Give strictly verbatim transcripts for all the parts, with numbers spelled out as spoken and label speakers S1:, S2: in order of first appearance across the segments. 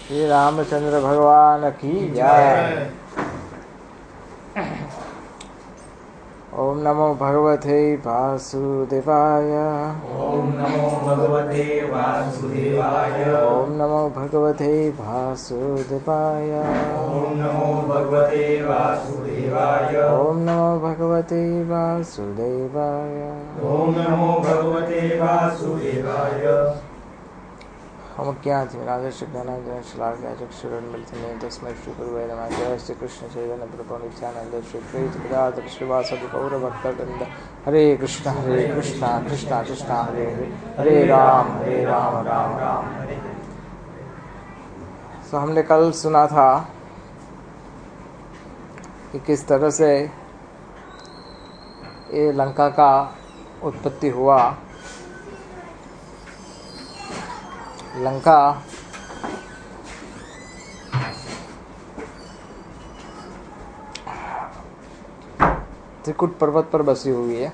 S1: श्री रामचंद्र भगवान की जय। ओम नमो भगवते वासुदेवाय।
S2: ओम नमो भगवते वासुदेवाय।
S1: ओम नमो भगवते वासुदेवाय।
S2: ओम नमो भगवते वासुदेवाय।
S1: ओम नमो भगवते वासुदेवाय।
S2: ओम नमो भगवते वासुदेवाय।
S1: हम क्या थे राधेश्री ज्ञानांजन श्लाघ्या चक्षुरुन्मिलितं तस्मै श्री गुरुवे नमः। जय श्री कृष्ण चैतन्य प्रभु नित्यानंद श्री द्वैत गदाधर श्रीवासदि गौर भक्तवृंद। हरे कृष्णा हरे कृष्णा कृष्णा कृष्णा हरे हरे, हरे राम हरे राम राम राम हरे हरे। तो हमने कल सुना था कि किस तरह से ये लंका का उत्पत्ति हुआ। लंका त्रिकुट पर्वत पर बसी हुई है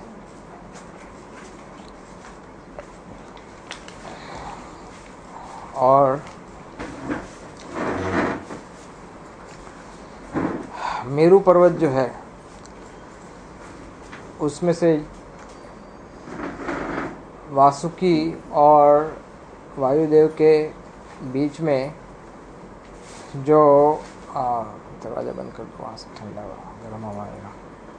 S1: और मेरू पर्वत जो है उसमें से वासुकी और वायुदेव के बीच में जो दरवाजा बंद कर दो, वहाँ से ठंडा गर्म हवा आएगा।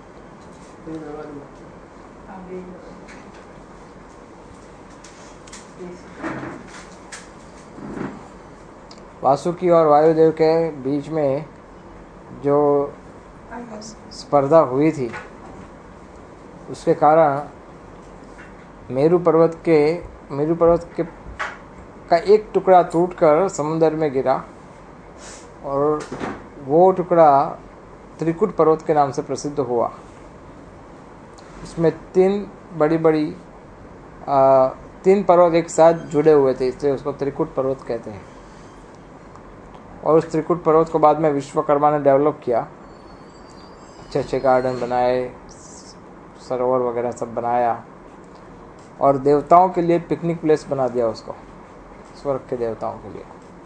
S1: वासुकी और वायुदेव के बीच में जो स्पर्धा हुई थी उसके कारण मेरू पर्वत के मेरू पर्वत के का एक टुकड़ा टूटकर समुद्र में गिरा और वो टुकड़ा त्रिकुट पर्वत के नाम से प्रसिद्ध हुआ। उसमें तीन बड़ी बड़ी आ, तीन पर्वत एक साथ जुड़े हुए थे, इसलिए उसको त्रिकुट पर्वत कहते हैं। और उस त्रिकुट पर्वत को बाद में विश्वकर्मा ने डेवलप किया, अच्छे अच्छे गार्डन बनाए, सरोवर वगैरह सब बनाया और देवताओं के लिए पिकनिक प्लेस बना दिया उसको, स्वर्ग के देवताओं के लिए।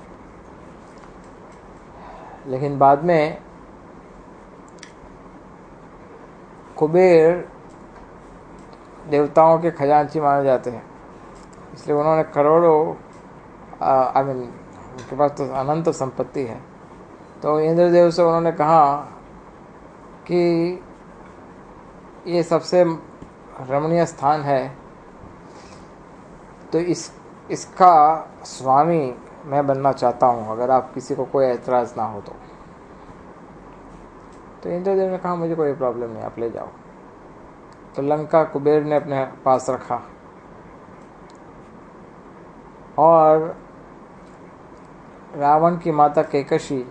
S1: लेकिन बाद में कुबेर देवताओं के खजांची माने जाते हैं, इसलिए उन्होंने करोड़ों आई मीन उनके पास तो अनंत संपत्ति है। तो इंद्रदेव से उन्होंने कहा कि ये सबसे रमणीय स्थान है, तो इस इसका स्वामी मैं बनना चाहता हूँ, अगर आप किसी को कोई ऐतराज़ ना हो तो। तो इंद्रदेव ने कहा मुझे कोई प्रॉब्लम नहीं, आप ले जाओ। तो लंका कुबेर ने अपने पास रखा और रावण की माता केकशी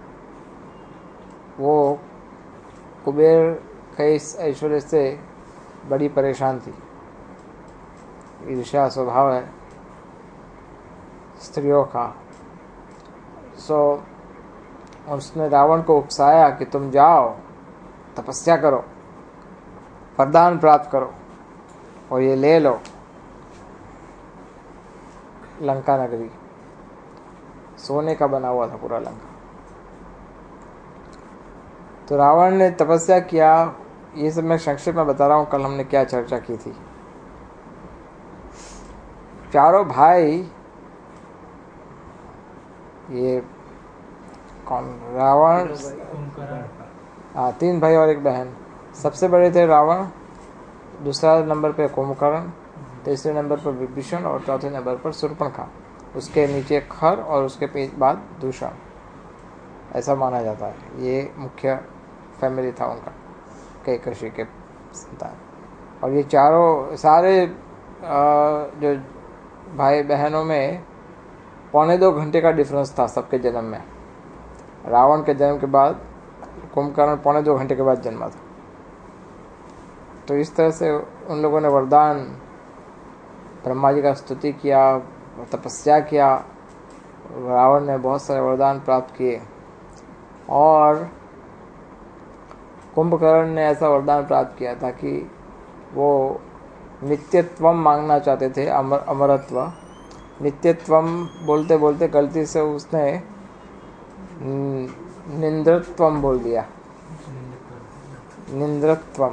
S1: वो कुबेर के इस ऐश्वर्य से बड़ी परेशान थी। ईर्ष्या स्वभाव है स्त्रियों का। सो उसने रावण को उकसाया कि तुम जाओ तपस्या करो, वरदान प्राप्त करो और ये ले लो लंका नगरी। सोने का बना हुआ था पूरा लंका। तो रावण ने तपस्या किया। ये सब मैं संक्षेप में बता रहा हूँ, कल हमने क्या चर्चा की थी। चारों भाई, ये कौन, रावण, हाँ तीन भाई और एक बहन। सबसे बड़े थे रावण, दूसरा नंबर पे कुंभकर्ण, तीसरे नंबर पर विभीषण और चौथे नंबर पर शूर्पणखा। उसके नीचे खर और उसके बाद दूषण, ऐसा माना जाता है। ये मुख्य फैमिली था उनका, कैकशी के संतान। और ये चारों सारे जो भाई बहनों में पौने दो घंटे का डिफरेंस था सबके जन्म में। रावण के जन्म के बाद कुंभकर्ण पौने दो घंटे के बाद जन्मा था। तो इस तरह से उन लोगों ने वरदान, ब्रह्मा जी का स्तुति किया, तपस्या किया। रावण ने बहुत सारे वरदान प्राप्त किए और कुंभकर्ण ने ऐसा वरदान प्राप्त किया था कि वो नित्यत्व मांगना चाहते थे, अमर अमरत्व। नित्यत्वम बोलते बोलते गलती से उसने निंद्रत्वम बोल दिया, निंद्रत्वम।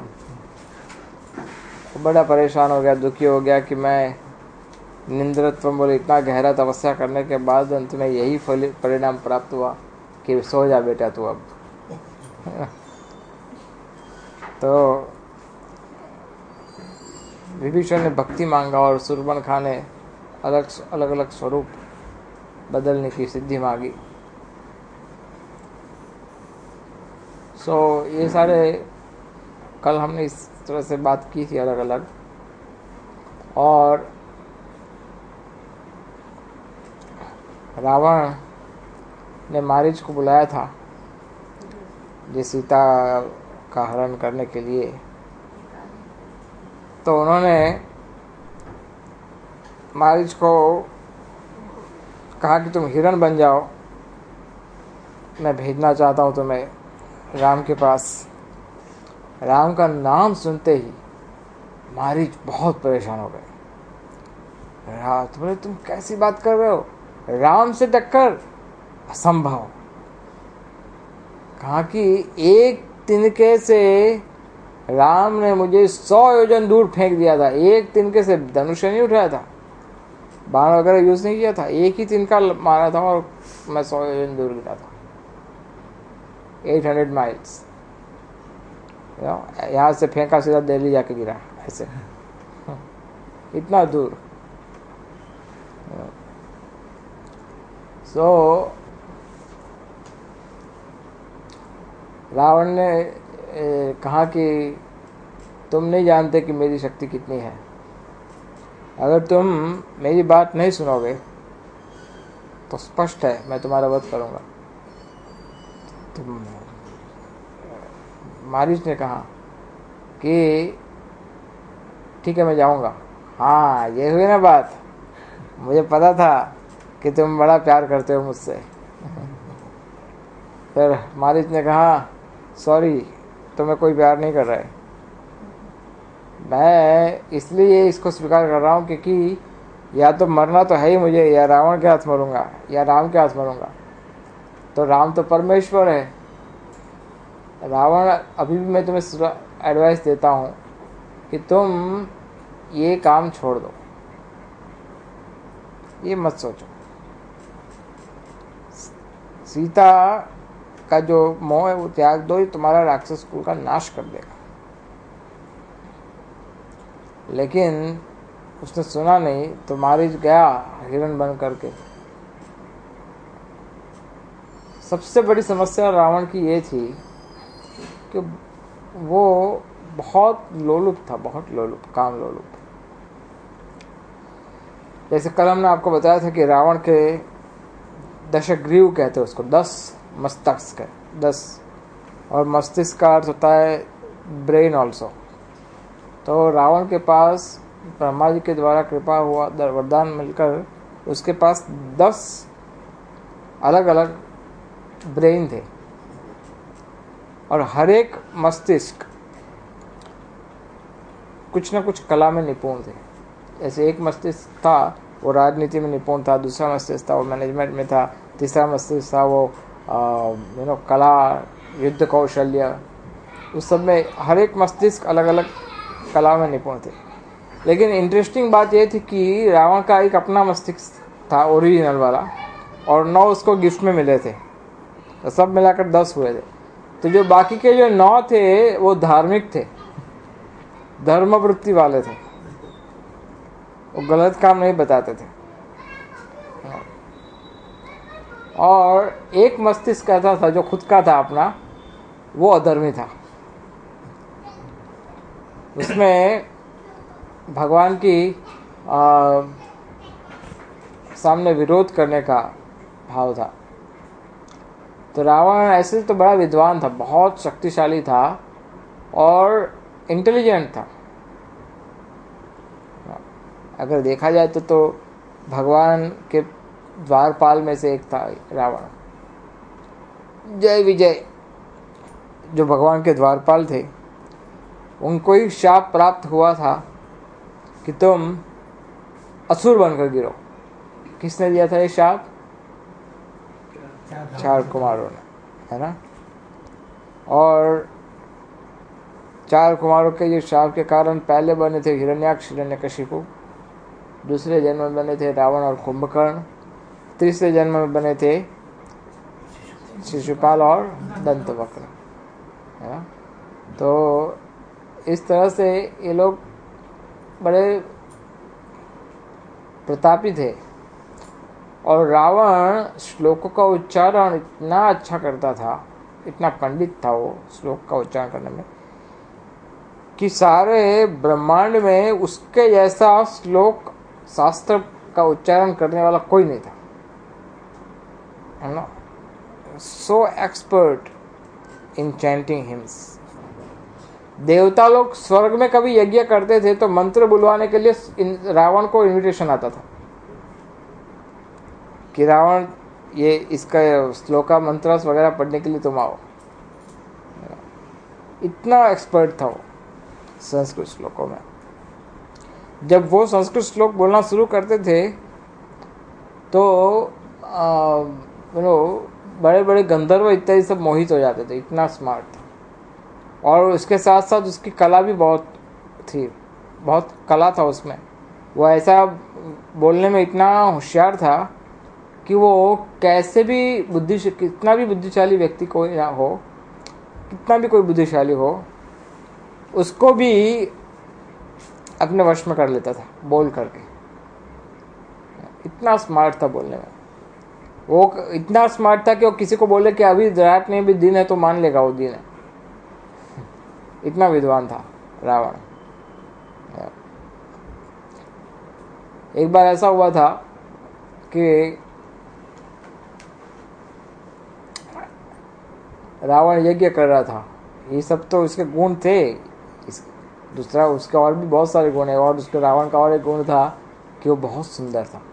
S1: बड़ा परेशान हो गया, दुखी हो गया कि मैं निंद्रत्वम बोले। इतना गहरा तपस्या करने के बाद अंत में यही फल परिणाम प्राप्त हुआ कि सो जा बेटा तू अब। तो विभीषण ने भक्ति मांगा और शूर्पणखा ने अलग अलग अलग स्वरूप बदलने की सिद्धि मांगी। सो so, ये सारे कल हमने इस तरह से बात की थी अलग अलग। और रावण ने मारीच को बुलाया था ये सीता का हरण करने के लिए। तो उन्होंने मारीच को कहा कि तुम हिरण बन जाओ, मैं भेजना चाहता हूँ तुम्हें राम के पास। राम का नाम सुनते ही मारीच बहुत परेशान हो गए। रात बोले तुम कैसी बात कर रहे हो, राम से टक्कर असंभव। कहा कि एक तिनके से राम ने मुझे सौ योजन दूर फेंक दिया था। एक तिनके से धनुष नहीं उठाया था, बाण वगैरह यूज नहीं किया था, एक ही तिनका मारा था और मैं सौ योजन दूर गिरा था। एट हंड्रेड माइल्स यहाँ से फेंका, सीधा दिल्ली जाके गिरा ऐसे, इतना दूर। सो so, रावण ने ए, कहा कि तुम नहीं जानते कि मेरी शक्ति कितनी है। अगर तुम मेरी बात नहीं सुनोगे तो स्पष्ट है मैं तुम्हारा वध करूंगा। तुम मारीच ने कहा कि ठीक है मैं जाऊंगा। हाँ ये हुई ना बात, मुझे पता था कि तुम बड़ा प्यार करते हो मुझसे। फिर मारीच ने कहा सॉरी तुम्हें कोई प्यार नहीं कर रहा है, मैं इसलिए इसको स्वीकार कर रहा हूँ क्योंकि या तो मरना तो है ही मुझे, या रावण के हाथ मरूंगा या राम के हाथ मरूंगा। तो राम तो परमेश्वर है। रावण अभी भी मैं तुम्हें एडवाइस देता हूँ कि तुम ये काम छोड़ दो, ये मत सोचो। सीता का जो मोह है वो त्याग दो, ये तुम्हारा राक्षस कुल का नाश कर देगा। लेकिन उसने सुना नहीं तो मारीच गया हिरण बन करके। सबसे बड़ी समस्या रावण की ये थी कि वो बहुत लोलुप था, बहुत लोलुप, काम लोलुप। जैसे कल हमने आपको बताया था कि रावण के दशग्रीव कहते हैं उसको, दस मस्तक है, दस, और मस्तिष्क का अर्थ होता है ब्रेन ऑल्सो। तो रावण के पास ब्रह्मा जी के द्वारा कृपा हुआ, वरदान मिलकर उसके पास दस अलग अलग ब्रेन थे और हर एक मस्तिष्क कुछ न कुछ कला में निपुण थे। जैसे एक मस्तिष्क था वो राजनीति में निपुण था, दूसरा मस्तिष्क था वो मैनेजमेंट में था, तीसरा मस्तिष्क था वो यू नो कला, युद्ध कौशल्य, उस सब में हर एक मस्तिष्क अलग अलग कला में निपुण थे। लेकिन इंटरेस्टिंग बात यह थी कि रावण का एक अपना मस्तिष्क था ओरिजिनल वाला, और नौ उसको गिफ्ट में मिले थे, तो सब मिलाकर दस हुए थे। तो जो बाकी के जो नौ थे वो धार्मिक थे, धर्मवृत्ति वाले थे, वो गलत काम नहीं बताते थे। और एक मस्तिष्क ऐसा था जो खुद का था अपना, वो अधर्मी था। उसमें भगवान की आ, सामने विरोध करने का भाव था। तो रावण ऐसे तो बड़ा विद्वान था, बहुत शक्तिशाली था और इंटेलिजेंट था। अगर देखा जाए तो तो भगवान के द्वारपाल में से एक था रावण। जय विजय जो भगवान के द्वारपाल थे, उनको ही शाप प्राप्त हुआ था कि तुम असुर बनकर गिरो। किसने दिया था ये शाप? चार कुमारों ने, है ना। और चार कुमारों के ये शाप के कारण पहले बने थे हिरण्याक्ष, हिरण्यकशिपु, दूसरे जन्म में बने थे रावण और कुंभकर्ण, तीसरे जन्म में बने थे शिशुपाल और दंतवक्र, है ना। तो इस तरह से ये लोग बड़े प्रतापी थे। और रावण श्लोकों का उच्चारण इतना अच्छा करता था, इतना पंडित था वो श्लोक का उच्चारण करने में, कि सारे ब्रह्मांड में उसके जैसा श्लोक शास्त्र का उच्चारण करने वाला कोई नहीं था, है ना। So expert in chanting hymns. देवता लोग स्वर्ग में कभी यज्ञ करते थे तो मंत्र बुलवाने के लिए रावण को इनविटेशन आता था कि रावण ये इसका श्लोका मंत्र वगैरह पढ़ने के लिए तुम आओ। इतना एक्सपर्ट था वो संस्कृत श्लोकों में। जब वो संस्कृत श्लोक बोलना शुरू करते थे तो यू नो बड़े बड़े गंधर्व इत्यादि सब मोहित हो जाते थे, इतना स्मार्ट था। और उसके साथ साथ उसकी कला भी बहुत थी, बहुत कला था उसमें। वो ऐसा बोलने में इतना होशियार था कि वो कैसे भी बुद्धि कितना भी बुद्धिशाली व्यक्ति कोई ना हो, कितना भी कोई बुद्धिशाली हो, उसको भी अपने वश में कर लेता था बोल करके। इतना स्मार्ट था बोलने में। वो इतना स्मार्ट था कि वो किसी को बोले कि अभी रात में भी दिन है तो मान लेगा वो दिन है। इतना विद्वान था रावण। एक बार ऐसा हुआ था कि रावण यज्ञ कर रहा था। ये सब तो उसके गुण थे। इस दूसरा उसका और भी बहुत सारे गुण है। और उसके रावण का और एक गुण था कि वो बहुत सुंदर था।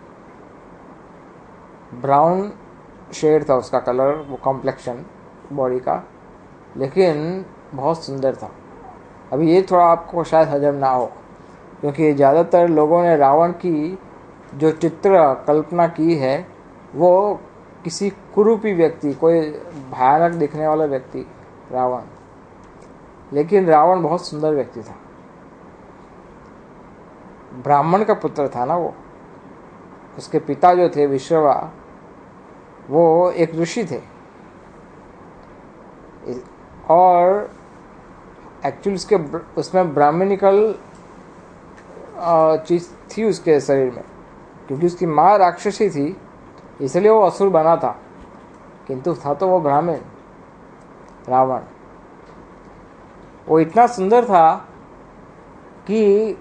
S1: ब्राउन शेड था उसका कलर, वो कॉम्प्लेक्शन बॉडी का, लेकिन बहुत सुंदर था। अभी ये थोड़ा आपको शायद हजम ना हो, क्योंकि ज़्यादातर लोगों ने रावण की जो चित्र कल्पना की है वो किसी कुरूपी व्यक्ति, कोई भयानक दिखने वाला व्यक्ति रावण, लेकिन रावण बहुत सुंदर व्यक्ति था। ब्राह्मण का पुत्र था ना वो। उसके पिता जो थे विश्रवा, वो एक ऋषि थे। और एक्चुअली उसके उसमें ब्राह्मणिकल चीज थी उसके शरीर में, क्योंकि उसकी माँ राक्षसी थी, इसलिए वो असुर बना था, किंतु था तो वो ब्राह्मण रावण। वो इतना सुंदर था कि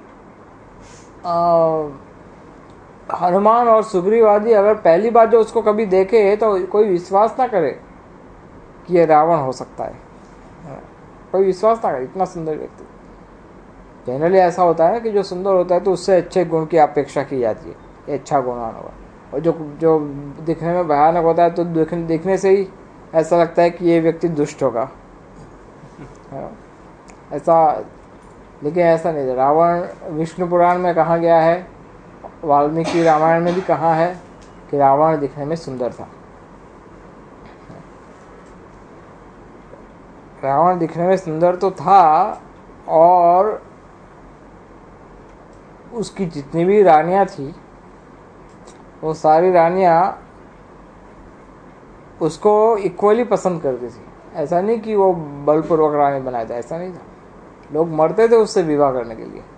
S1: हनुमान और सुग्रीव आदि अगर पहली बार जो उसको कभी देखे तो कोई विश्वास ना करे कि ये रावण हो सकता है। कोई विश्वास ना करे, इतना सुंदर व्यक्ति। जनरली ऐसा होता है कि जो सुंदर होता है तो उससे अच्छे गुण की अपेक्षा की जाती है, ये अच्छा गुणवान होगा। और जो जो दिखने में भयानक होता है तो देखने देखने से ही ऐसा लगता है कि ये व्यक्ति दुष्ट होगा, ऐसा। लेकिन ऐसा नहीं था। रावण विष्णु पुराण में कहा गया है, वाल्मीकि रामायण में भी कहा है कि रावण दिखने में सुंदर था। रावण दिखने में सुंदर तो था, और उसकी जितनी भी रानियां थी वो सारी रानियां उसको इक्वली पसंद करती थी। ऐसा नहीं कि वो बलपूर्वक रानी बनाया था, ऐसा नहीं था। लोग मरते थे उससे विवाह करने के लिए।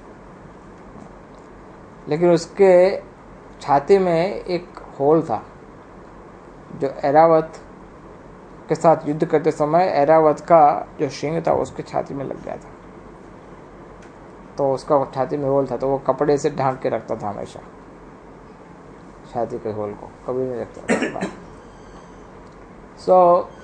S1: लेकिन उसके छाती में एक होल था जो ऐरावत के साथ युद्ध करते समय ऐरावत का जो सिंह था उसके छाती में लग गया था। तो उसका छाती में होल था, तो वो कपड़े से ढांक के रखता था हमेशा छाती के होल को, कभी नहीं रखता था। सो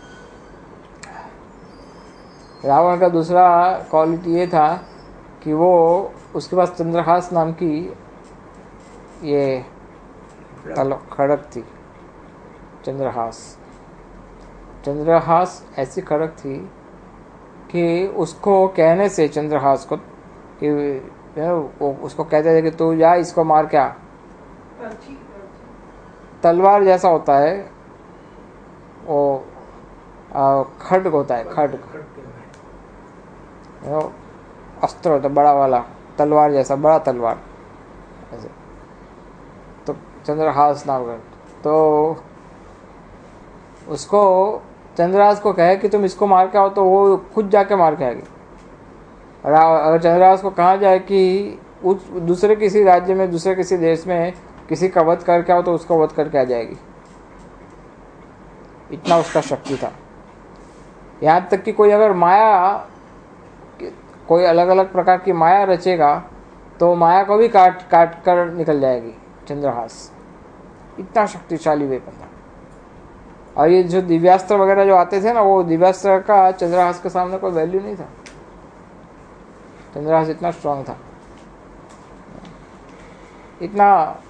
S1: रावण का दूसरा क्वालिटी ये था कि वो उसके पास चंद्रहास नाम की ये खड़क थी। चंद्रहास चंद्रहास ऐसी खड़क थी कि उसको कहने से, चंद्रहास को, कि वो उसको कहते थे कि तू जा इसको मार, क्या तलवार जैसा होता है वो आ, खड्ग होता है, खड्ग वो अस्त्र होता है बड़ा वाला, तलवार जैसा बड़ा तलवार ऐसे। तो चंद्रहास नाम का, तो उसको चंद्रहास को कहे कि तुम इसको मार के आओ, तो वो खुद जाके मार के आएगी। और अगर चंद्रहास को कहा जाए कि उस दूसरे किसी राज्य में, दूसरे किसी देश में किसी का वध करके आओ, तो उसको वध करके आ जाएगी। इतना उसका शक्ति था। यहाँ तक कि कोई अगर माया, कोई अलग अलग प्रकार की माया रचेगा तो माया को भी काट काट कर निकल जाएगी चंद्रहास। इतना शक्तिशाली वेपन था। और ये जो दिव्यास्त्र वगैरह जो आते थे ना, वो दिव्यास्त्र का चंद्रहास के सामने कोई वैल्यू नहीं था। चंद्रहास इतना स्ट्रांग था, इतना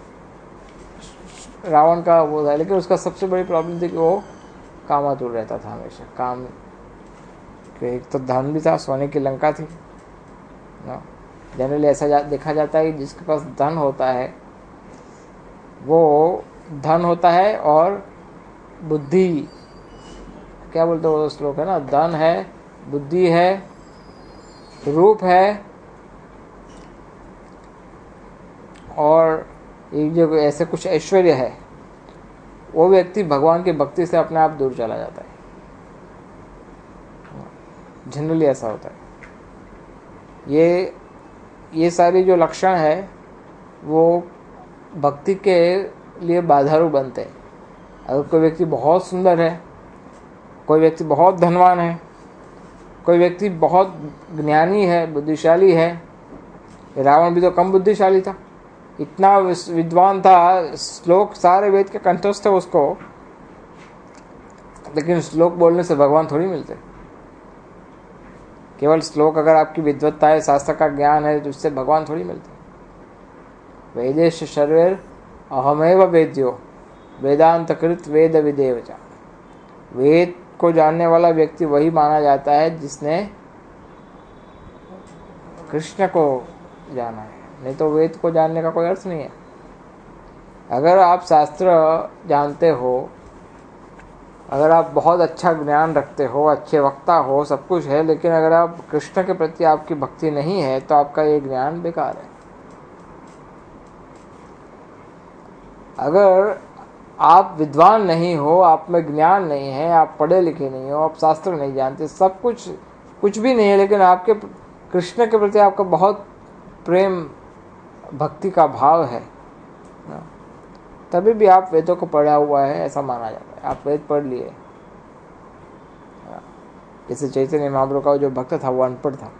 S1: रावण का वो था। लेकिन उसका सबसे बड़ी प्रॉब्लम थी कि वो कामातुर रहता था हमेशा। काम के एक तो धन भी था, सोने की लंका थी ना। जनरली ऐसा जा, देखा जाता है कि जिसके पास धन होता है वो धन होता है और बुद्धि, क्या बोलते हो वो श्लोक है ना, धन है, बुद्धि है, रूप है, और एक जो ऐसे कुछ ऐश्वर्य है, वो व्यक्ति भगवान की भक्ति से अपने आप दूर चला जाता है। जनरली ऐसा होता है। ये ये सारी जो लक्षण है वो भक्ति के लिए बाधारू बनते हैं। अगर कोई व्यक्ति बहुत सुंदर है, कोई व्यक्ति बहुत धनवान है, कोई व्यक्ति बहुत ज्ञानी है, बुद्धिशाली है, रावण भी तो कम बुद्धिशाली था, इतना विद्वान था, श्लोक सारे वेद के कंठस्थ है उसको, लेकिन श्लोक बोलने से भगवान थोड़ी मिलते। केवल श्लोक अगर आपकी विद्वत्ता है, शास्त्र का ज्ञान है, तो उससे भगवान थोड़ी मिलते। वेदेश शर्वेर अहमेव वेद्यो वेदांत कृत वेद विदेवचा। वेद को जानने वाला व्यक्ति वही माना जाता है जिसने कृष्ण को जाना है, नहीं तो वेद को जानने का कोई अर्थ नहीं है। अगर आप शास्त्र जानते हो, अगर आप बहुत अच्छा ज्ञान रखते हो, अच्छे वक्ता हो, सब कुछ है, लेकिन अगर आप कृष्ण के प्रति आपकी भक्ति नहीं है तो आपका ये ज्ञान बेकार है। अगर आप विद्वान नहीं हो, आप में ज्ञान नहीं है, आप पढ़े लिखे नहीं हो, आप शास्त्र नहीं जानते, सब कुछ कुछ भी नहीं है, लेकिन आपके कृष्ण के प्रति आपका बहुत प्रेम भक्ति का भाव है, तभी भी आप वेदों को पढ़ा हुआ है ऐसा माना जाता है। आप वेद पढ़ लिए। जैसे चैतन्य महाप्रभु का जो भक्त था वो अनपढ़ था,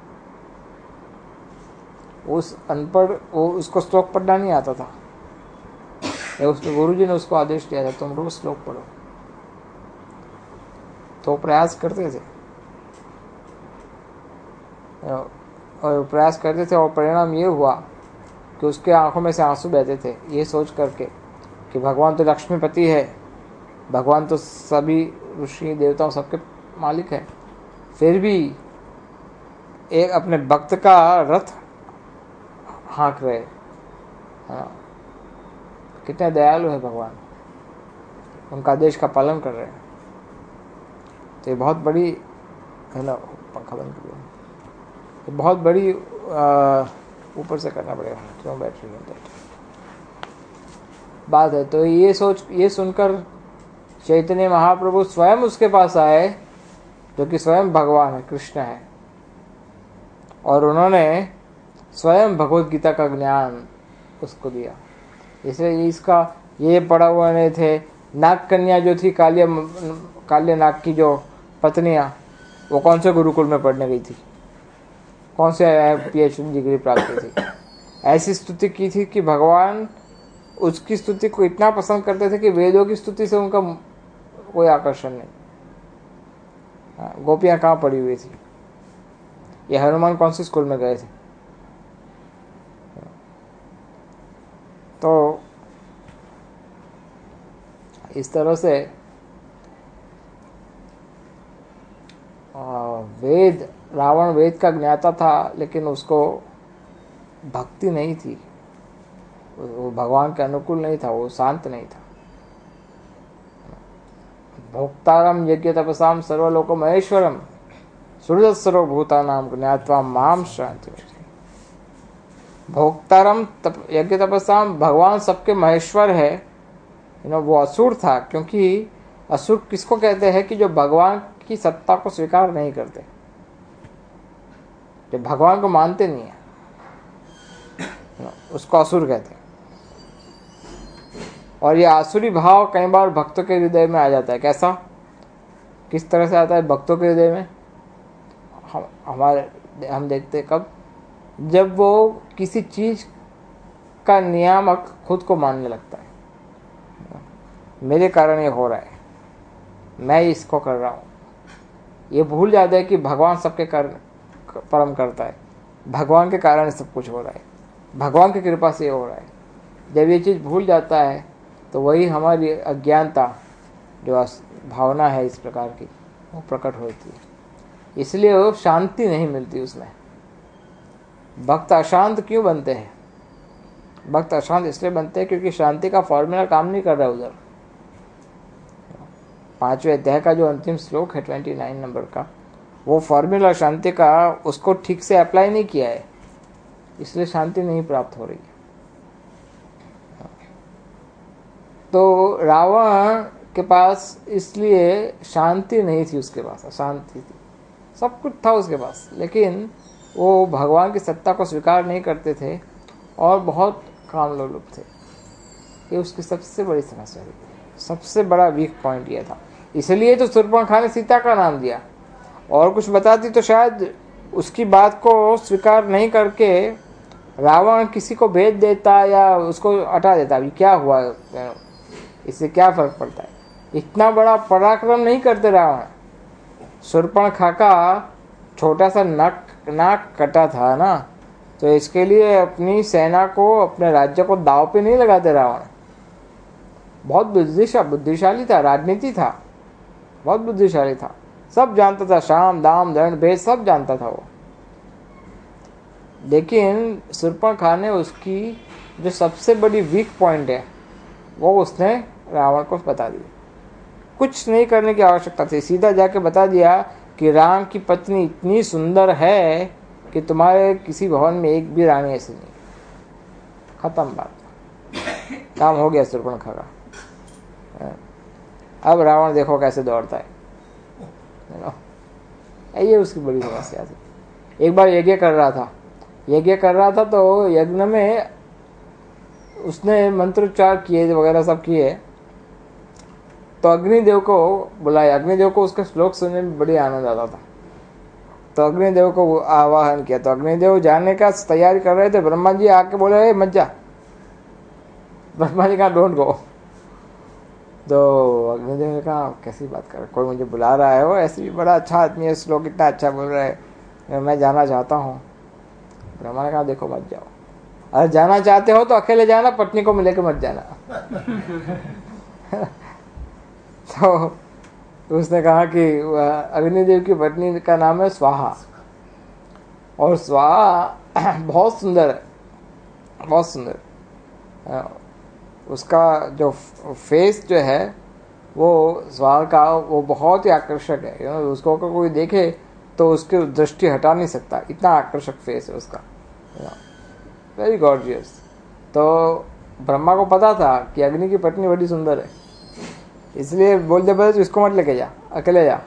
S1: उस अनपढ़ वो उसको श्लोक पढ़ना नहीं आता था, उसके गुरुजी ने उसको आदेश दिया था तुम रोज श्लोक पढ़ो, तो प्रयास करते थे और प्रयास करते थे और परिणाम ये हुआ कि उसके आंखों में से आंसू बहते थे, ये सोच करके कि भगवान तो लक्ष्मीपति है, भगवान तो सभी ऋषि देवताओं सबके मालिक है, फिर भी एक अपने भक्त का रथ हाँक रहे। हाँ, कितने दयालु है भगवान, उनका आदेश का पालन कर रहे हैं। तो ये बहुत बड़ी है ना, पंखा बंद कर दिया, ये बहुत बड़ी ऊपर से करना पड़ेगा, क्यों बैटरी में बात है। तो ये सोच ये सुनकर चैतन्य महाप्रभु स्वयं उसके पास आए, जो कि स्वयं भगवान है, कृष्ण है, और उन्होंने स्वयं भगवत गीता का ज्ञान उसको दिया। इसलिए इसका ये पढ़ा हुआ नहीं थे। नाग कन्या जो थी, कालिया काले नाग की जो पत्नियां, वो कौन से गुरुकुल में पढ़ने गई थी, कौन से पीएचडी डिग्री प्राप्त की थी। ऐसी स्तुति की थी कि भगवान उसकी स्तुति को इतना पसंद करते थे कि वेदों की स्तुति से उनका कोई आकर्षण नहीं। गोपियां कहाँ पड़ी हुई थी, ये हनुमान कौन से स्कूल में गए थे। तो इस तरह से वेद, रावण वेद का ज्ञाता था, लेकिन उसको भक्ति नहीं थी, वो भगवान के अनुकूल नहीं था, वो शांत नहीं था। भोक्तारम यज्ञ तपसाम सर्वलोको महेश्वरम सुहृद सर्वभूतानाम ज्ञात्वा माम शांति। भोक्तारम तप यज्ञ तपसाम, भगवान सबके महेश्वर है। यू नो वो असुर था, क्योंकि असुर किसको कहते हैं कि जो भगवान की सत्ता को स्वीकार नहीं करते, जो भगवान को मानते नहीं है, उसको असुर कहते हैं। और ये आसुरी भाव कई बार भक्तों के हृदय में आ जाता है। कैसा, किस तरह से आता है भक्तों के हृदय में? हम हमारे हम देखते हैं कब, जब वो किसी चीज का नियामक खुद को मानने लगता है। मेरे कारण ये हो रहा है, मैं इसको कर रहा हूँ। ये भूल जाता है कि भगवान सबके कारण परम करता है, भगवान के कारण सब कुछ हो रहा है, भगवान की कृपा से हो रहा है। जब ये चीज़ भूल जाता है तो वही हमारी अज्ञानता, जो भावना है इस प्रकार की, वो प्रकट होती है। इसलिए वो शांति नहीं मिलती उसमें। भक्त अशांत क्यों बनते हैं? भक्त अशांत इसलिए बनते हैं क्योंकि शांति का फॉर्मूला काम नहीं कर रहा है उधर। पांचवें अध्याय का जो अंतिम श्लोक है ट्वेंटी नाइन नंबर का, वो फॉर्मूला शांति का, उसको ठीक से अप्लाई नहीं किया है, इसलिए शांति नहीं प्राप्त हो रही है। तो रावण के पास इसलिए शांति नहीं थी, उसके पास अशांति थी। सब कुछ था उसके पास, लेकिन वो भगवान की सत्ता को स्वीकार नहीं करते थे और बहुत काम लोलुप थे। ये उसकी सबसे बड़ी समस्या थी, सबसे बड़ा वीक पॉइंट ये था। इसलिए तो शूर्पणखा ने सीता का नाम दिया। और कुछ बताती तो शायद उसकी बात को स्वीकार नहीं करके रावण किसी को भेज देता या उसको हटा देता। अभी क्या हुआ, इससे क्या फर्क पड़ता है? इतना बड़ा पराक्रम नहीं करते रावण। शूर्पणखा का छोटा सा नक नाक कटा था ना, तो इसके लिए अपनी सेना को, अपने राज्य को दाव पे नहीं लगाते रावण। बहुत बुद्धिशा बुद्धिशाली था, राजनीति था, बहुत बुद्धिशाली था, सब जानता था, शाम दाम दंड भेद सब जानता था वो। लेकिन शूर्पणखा ने उसकी जो सबसे बड़ी वीक पॉइंट है वो उसने रावण को बता दी। कुछ नहीं करने की आवश्यकता थी, सीधा जाके बता दिया कि राम की पत्नी इतनी सुंदर है कि तुम्हारे किसी भवन में एक भी रानी ऐसी नहीं। खत्म बात, काम हो गया शूर्पणखा का। अब रावण देखो कैसे दौड़ता है, ये उसकी बड़ी समस्या थी। एक बार यज्ञ कर रहा था यज्ञ कर रहा था तो यज्ञ में उसने मंत्रोच्चार किए वगैरह सब किए, तो अग्निदेव को बुलाया। अग्निदेव को उसका श्लोक सुनने में बड़ी आनंद आता था, तो अग्निदेव को आवाहन किया। तो अग्निदेव जाने का तैयारी कर रहे थे, ब्रह्मा जी आके बोले मत जा। ब्रह्मा जी कहा डोंट गो। तो अग्निदेव ने कहा कैसी बात कर, कोई मुझे बुला रहा है, वो ऐसे भी बड़ा अच्छा आदमी है, श्लोक इतना अच्छा बोल रहा है, मैं जाना चाहता हूँ। ब्रह्मा ने कहा देखो मत जाओ, अगर जाना चाहते हो तो अकेले जाना, पत्नी को मिले के मत जाना। तो उसने कहा कि अग्निदेव की पत्नी का नाम है स्वाहा, और स्वाहा बहुत सुंदर है, बहुत सुंदर। उसका जो फेस जो है वो स्वाहा का, वो बहुत ही आकर्षक है। यू नो उसको अगर कोई देखे तो उसकी दृष्टि हटा नहीं सकता, इतना आकर्षक फेस है उसका, वेरी गॉर्जियस। तो ब्रह्मा को पता था कि अग्नि की पत्नी बड़ी सुंदर है, इसलिए बोल दे बोले तो इसको मत लेके जा, अकेले जा।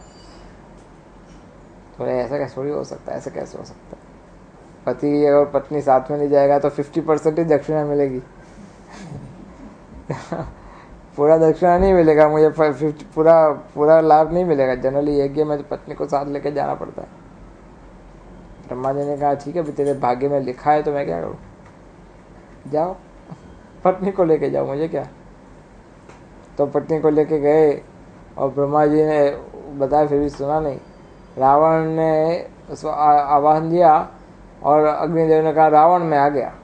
S1: तो ऐसा कैसे थोड़ी हो सकता है, ऐसा कैसे हो सकता है? पति और पत्नी साथ में नहीं जाएगा तो फिफ्टी परसेंट ही दक्षिणा मिलेगी। पूरा दक्षिणा नहीं मिलेगा मुझे, पूरा पूरा लाभ नहीं मिलेगा। जनरली यज्ञ में पत्नी को साथ लेके जाना पड़ता है। ब्रह्मा जी ने कहा ठीक है, तेरे भाग्य में लिखा है तो मैं क्या करूँ, जाओ पत्नी को लेके जाओ, मुझे क्या। तो पत्नी को लेके गए और ब्रह्मा जी ने बताया, फिर भी सुना नहीं। रावण ने उसको आवाहन दिया और अग्निदेव ने कहा रावण मैं आ गया।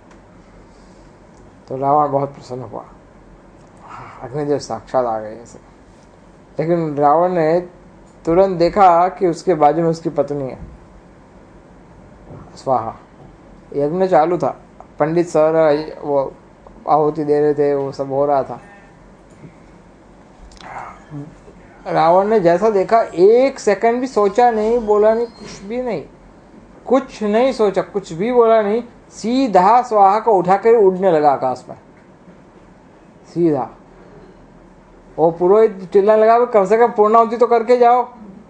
S1: तो रावण बहुत प्रसन्न हुआ, अग्निदेव साक्षात आ गए ऐसे। लेकिन रावण ने तुरंत देखा कि उसके बाजू में उसकी पत्नी है स्वाहा। यज्ञ चालू था, पंडित सर वो आहुति दे रहे थे, वो सब हो रहा था। रावण ने जैसा देखा, एक सेकंड भी सोचा नहीं, बोला नहीं, कुछ भी नहीं, कुछ नहीं सोचा, कुछ भी बोला नहीं, सीधा स्वाहा को उठाकर उड़ने लगा आकाश में, सीधा। वो पुरोहित चिल्लाने लगा, कम से कम पूर्णाहुति तो करके जाओ,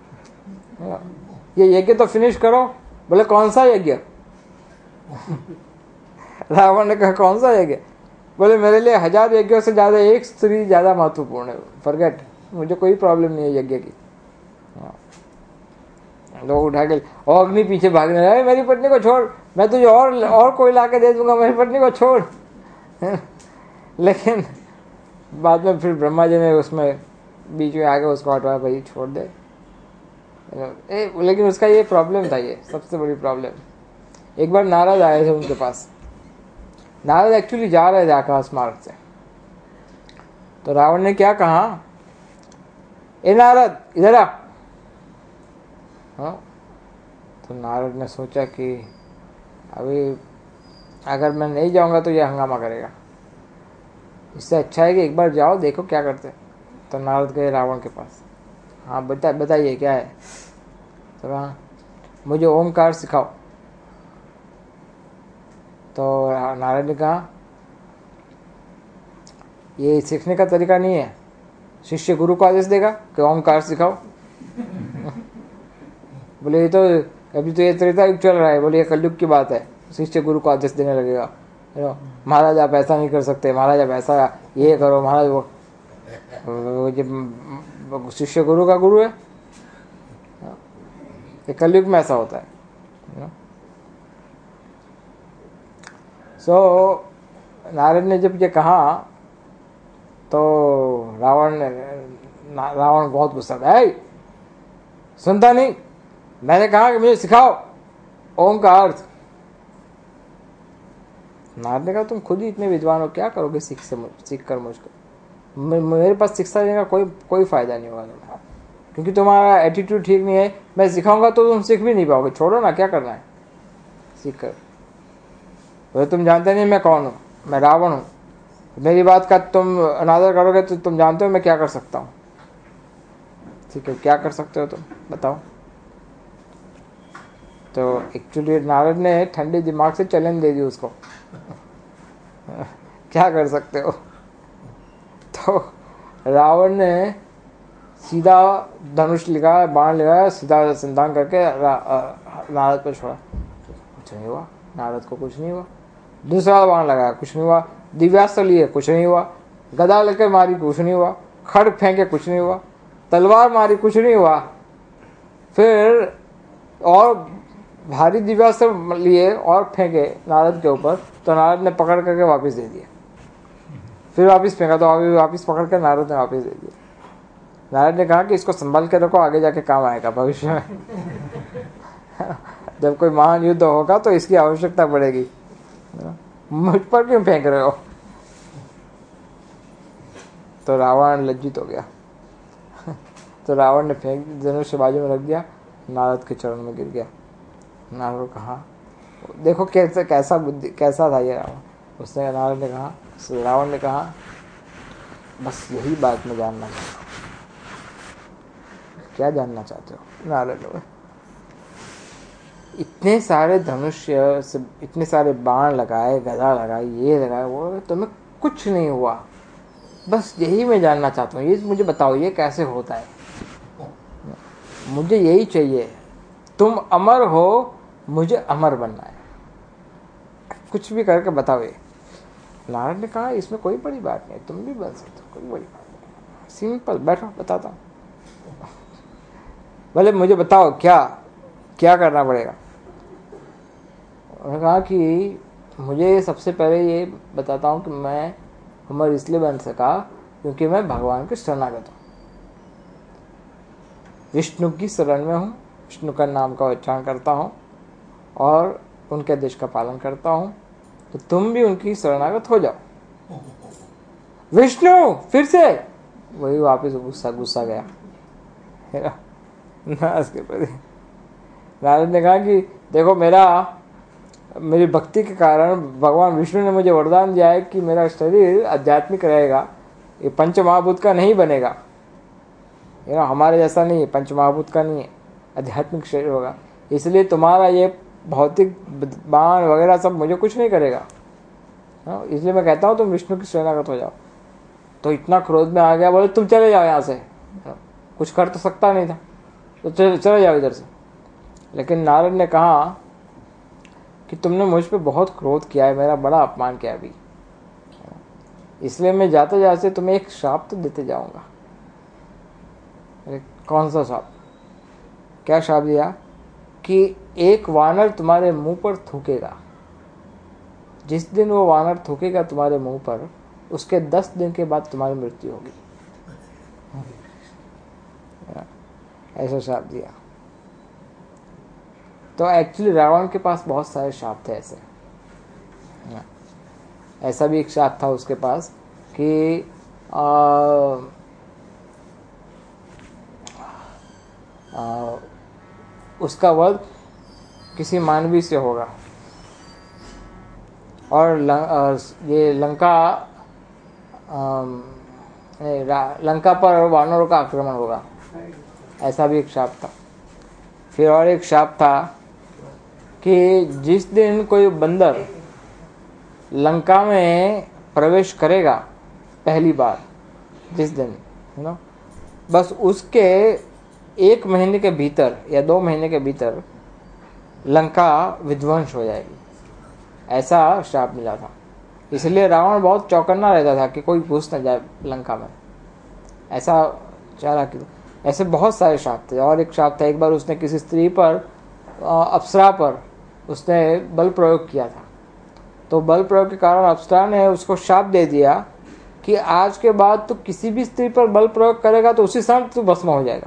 S1: ये यज्ञ तो फिनिश करो। बोले कौन सा यज्ञ? रावण ने कहा कौन सा यज्ञ? बोले मेरे लिए हजार यज्ञों से ज्यादा एक स्त्री ज्यादा महत्वपूर्ण है, फॉरगेट, मुझे कोई प्रॉब्लम नहीं है यज्ञ की। लोग उठा के, और अग्नि पीछे भागने लगा, मेरी पत्नी को छोड़, मैं तुझे और और कोई ला के दे दूंगा, मेरी पत्नी को छोड़। लेकिन बाद में फिर ब्रह्मा जी ने उसमें बीच में आके उसको हटवाया, भाई छोड़ दे। ए, लेकिन उसका ये प्रॉब्लम था, ये सबसे बड़ी प्रॉब्लम। एक बार नारद आए थे उनके पास, नारद एक्चुअली जा रहे थे आकाश मार्ग से, तो रावण ने क्या कहा, ए नारद इधर आ। हाँ, तो नारद ने सोचा कि अभी अगर मैं नहीं जाऊंगा तो ये हंगामा करेगा, इससे अच्छा है कि एक बार जाओ, देखो क्या करते। तो नारद गए रावण के पास। हाँ बता बताइए क्या है? तो कहा मुझे ओमकार सिखाओ। तो नारद ने कहा ये सीखने का तरीका नहीं है, शिष्य गुरु को आदेश देगा कि ओमकार सिखाओ। बोले ये तो अभी तो ये त्रेता युग चल रहा है, बोले ये कलयुग की बात है, शिष्य गुरु को आदेश देने लगेगा, महाराज आप ऐसा नहीं कर सकते, महाराज आप ऐसा ये करो, महाराज वो, वो शिष्य गुरु का गुरु है, ये कलयुग में ऐसा होता है। सो so, नारद ने जब ये कहा तो रावण ने रावण बहुत गुस्सा था, सुनता नहीं, मैंने कहा कि मुझे सिखाओ ओम का अर्थ। नारद ने कहा तुम खुद ही इतने विद्वान हो, क्या करोगे सीख से सीख कर मुझको, मेरे पास शिक्षा देने का कोई कोई फायदा नहीं होगा तुम्हारा, क्योंकि तुम्हारा एटीट्यूड ठीक नहीं है, मैं सिखाऊंगा तो तुम सीख भी नहीं पाओगे, छोड़ो ना, क्या करना है सीख कर। तो तुम जानते नहीं मैं कौन हूँ, मैं रावण हूँ, मेरी बात का तुम अनादर करोगे तो तुम जानते हो मैं क्या कर सकता हूँ। ठीक है, क्या कर सकते हो तुम बताओ। तो एक्चुअली नारद ने ठंडे दिमाग से चैलेंज दे दी उसको। क्या कर सकते हो? तो रावण ने सीधा धनुष लिखा, बाण लगाया, सीधा संधान करके नारद पर छोड़ा, कुछ नहीं हुआ, नारद को कुछ नहीं हुआ। दूसरा बाण लगाया, कुछ नहीं हुआ। दिव्यास्त्र लिए, कुछ नहीं हुआ। गदा लेकर मारी, कुछ नहीं हुआ। खड्ग फेंके, कुछ नहीं हुआ। तलवार मारी, कुछ नहीं हुआ। फिर और भारी दिव्यास्त्र लिए और फेंके नारद के ऊपर, तो नारद ने पकड़ करके वापस दे दिया। फिर वापस फेंका तो वापस पकड़ कर नारद ने वापस दे दिया। नारद ने कहा कि इसको संभाल के रखो, आगे जाके काम आएगा भविष्य में। जब कोई महान युद्ध होगा तो इसकी आवश्यकता पड़ेगी, मुझ पर क्यों फेंक रहे हो? तो रावण लज्जित हो गया। तो रावण ने फेंक धनुष बाजू में रख दिया, नारद के चरण में गिर गया। नारद को कहा, देखो कैसे कैसा बुद्धि कैसा था ये रावण। उसने नारद ने कहा, रावण ने कहा बस यही बात मैं जानना चाहता हूँ। क्या जानना चाहते हो? नारद ने इतने सारे धनुष्य से इतने सारे बाण लगाए, गदा लगाई, ये लगाए, वो तुम्हें कुछ नहीं हुआ, बस यही मैं जानना चाहता हूँ, ये मुझे बताओ ये कैसे होता है, मुझे यही चाहिए। तुम अमर हो, मुझे अमर बनना है, कुछ भी करके बताओ ये। नारद ने कहा इसमें कोई बड़ी बात नहीं, तुम भी बन सकते हो, कोई बड़ी बात नहीं, सिंपल, बैठो बताता हूँ। भले मुझे बताओ क्या क्या करना पड़ेगा। उन्होंने कहा कि मुझे सबसे पहले ये बताता हूँ कि मैं अमर इसलिए बन सका क्योंकि मैं भगवान के शरणागत हूँ, विष्णु की शरण में हूँ, विष्णु का नाम का उच्चारण करता हूँ और उनके आदेश का पालन करता हूँ, तो तुम भी उनकी शरणागत हो जाओ। विष्णु फिर से वही वापस गुस्सा गुस्सा गया नारद के प्रति। नारद ने कहा कि देखो मेरा मेरी भक्ति के कारण भगवान विष्णु ने मुझे वरदान दिया है कि मेरा शरीर आध्यात्मिक रहेगा, ये पंच महाभूत का नहीं बनेगा, यू नो हमारे जैसा नहीं है, पंचमहाभूत का नहीं है, आध्यात्मिक शरीर होगा। इसलिए तुम्हारा ये भौतिक बाण वगैरह सब मुझे कुछ नहीं करेगा। हाँ, इसलिए मैं कहता हूँ तुम विष्णु की शरणागत हो जाओ। तो इतना क्रोध में आ गया, बोले तुम चले जाओ यहाँ से, कुछ कर तो सकता नहीं था, तो चले चले जाओ इधर से। लेकिन नारद ने कहा कि तुमने मुझ पे बहुत क्रोध किया है, मेरा बड़ा अपमान किया अभी, इसलिए मैं जाते जाते तुम्हें एक श्राप तो देते जाऊंगा। अरे कौन सा श्राप? क्या श्राप दिया कि एक वानर तुम्हारे मुंह पर थूकेगा, जिस दिन वो वानर थूकेगा तुम्हारे मुंह पर, उसके दस दिन के बाद तुम्हारी मृत्यु होगी। ऐसा श्राप दिया। तो एक्चुअली रावण के पास बहुत सारे श्राप थे ऐसे। ऐसा भी एक श्राप था उसके पास कि आ, आ, उसका वध किसी मानवी से होगा और लं, ये लंका लंका पर वानरों का आक्रमण होगा। ऐसा भी एक श्राप था। फिर और एक श्राप था कि जिस दिन कोई बंदर लंका में प्रवेश करेगा पहली बार, जिस दिन यू नो बस उसके एक महीने के भीतर या दो महीने के भीतर लंका विध्वंस हो जाएगी। ऐसा श्राप मिला था। इसलिए रावण बहुत चौकन्ना रहता था कि कोई घुस न जाए लंका में। ऐसा चारा कि ऐसे बहुत सारे श्राप थे। और एक श्राप था, एक बार उसने किसी स्त्री पर, अप्सरा पर उसने बल प्रयोग किया था। तो बल प्रयोग के कारण अप्सरा ने उसको श्राप दे दिया कि आज के बाद तो किसी भी स्त्री पर बल प्रयोग करेगा तो उसी समय तू भस्म हो जाएगा।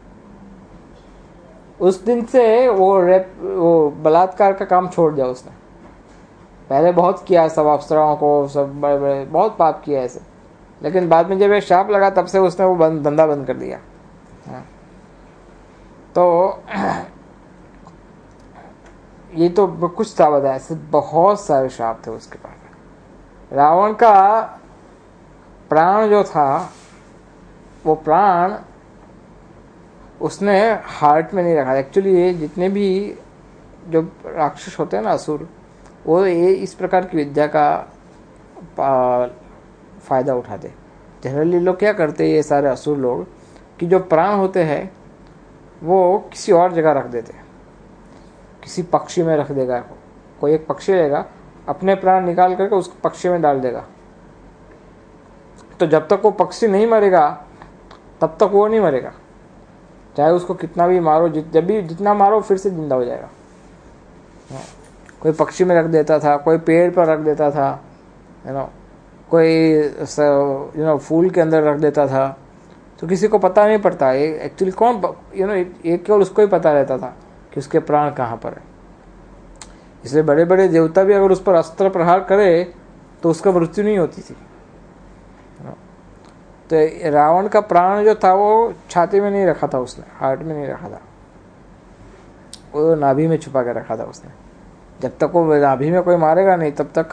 S1: उस दिन से वो रेप वो बलात्कार का काम छोड़ दिया उसने। पहले बहुत किया सब अप्सराओं को, सब बड़े बड़े बहुत पाप किया ऐसे, लेकिन बाद में जब ये श्राप लगा तब से उसने वो बंद धंधा बंद कर दिया। तो ये तो कुछ था बताया, ऐसे बहुत सारे श्राप थे उसके पास। रावण का प्राण जो था, वो प्राण उसने हार्ट में नहीं रखा। एक्चुअली ये जितने भी जो राक्षस होते हैं ना, असुर, वो ये इस प्रकार की विद्या का फायदा उठाते। जनरली लोग क्या करते हैं, ये सारे असुर लोग, कि जो प्राण होते हैं वो किसी और जगह रख देते हैं। किसी पक्षी में रख देगा, कोई एक पक्षी लेगा, अपने प्राण निकाल करके उस पक्षी में डाल देगा। तो जब तक वो पक्षी नहीं मरेगा तब तक वो नहीं मरेगा, चाहे उसको कितना भी मारो, जब भी जितना मारो फिर से जिंदा हो जाएगा। कोई पक्षी में रख देता था, कोई पेड़ पर रख देता था, यू नो कोई यू नो फूल के अंदर रख देता था। तो किसी को पता नहीं पड़ता ये एक्चुअली कौन, यू नो ये केवल उसको ही पता रहता था कि उसके प्राण कहाँ पर है। इसलिए बड़े बड़े देवता भी अगर उस पर अस्त्र प्रहार करे तो उसका मृत्यु नहीं होती थी। तो रावण का प्राण जो था वो छाती में नहीं रखा था उसने, हार्ट में नहीं रखा था, वो नाभि में छुपा के रखा था उसने। जब तक वो नाभि में कोई मारेगा नहीं तब तक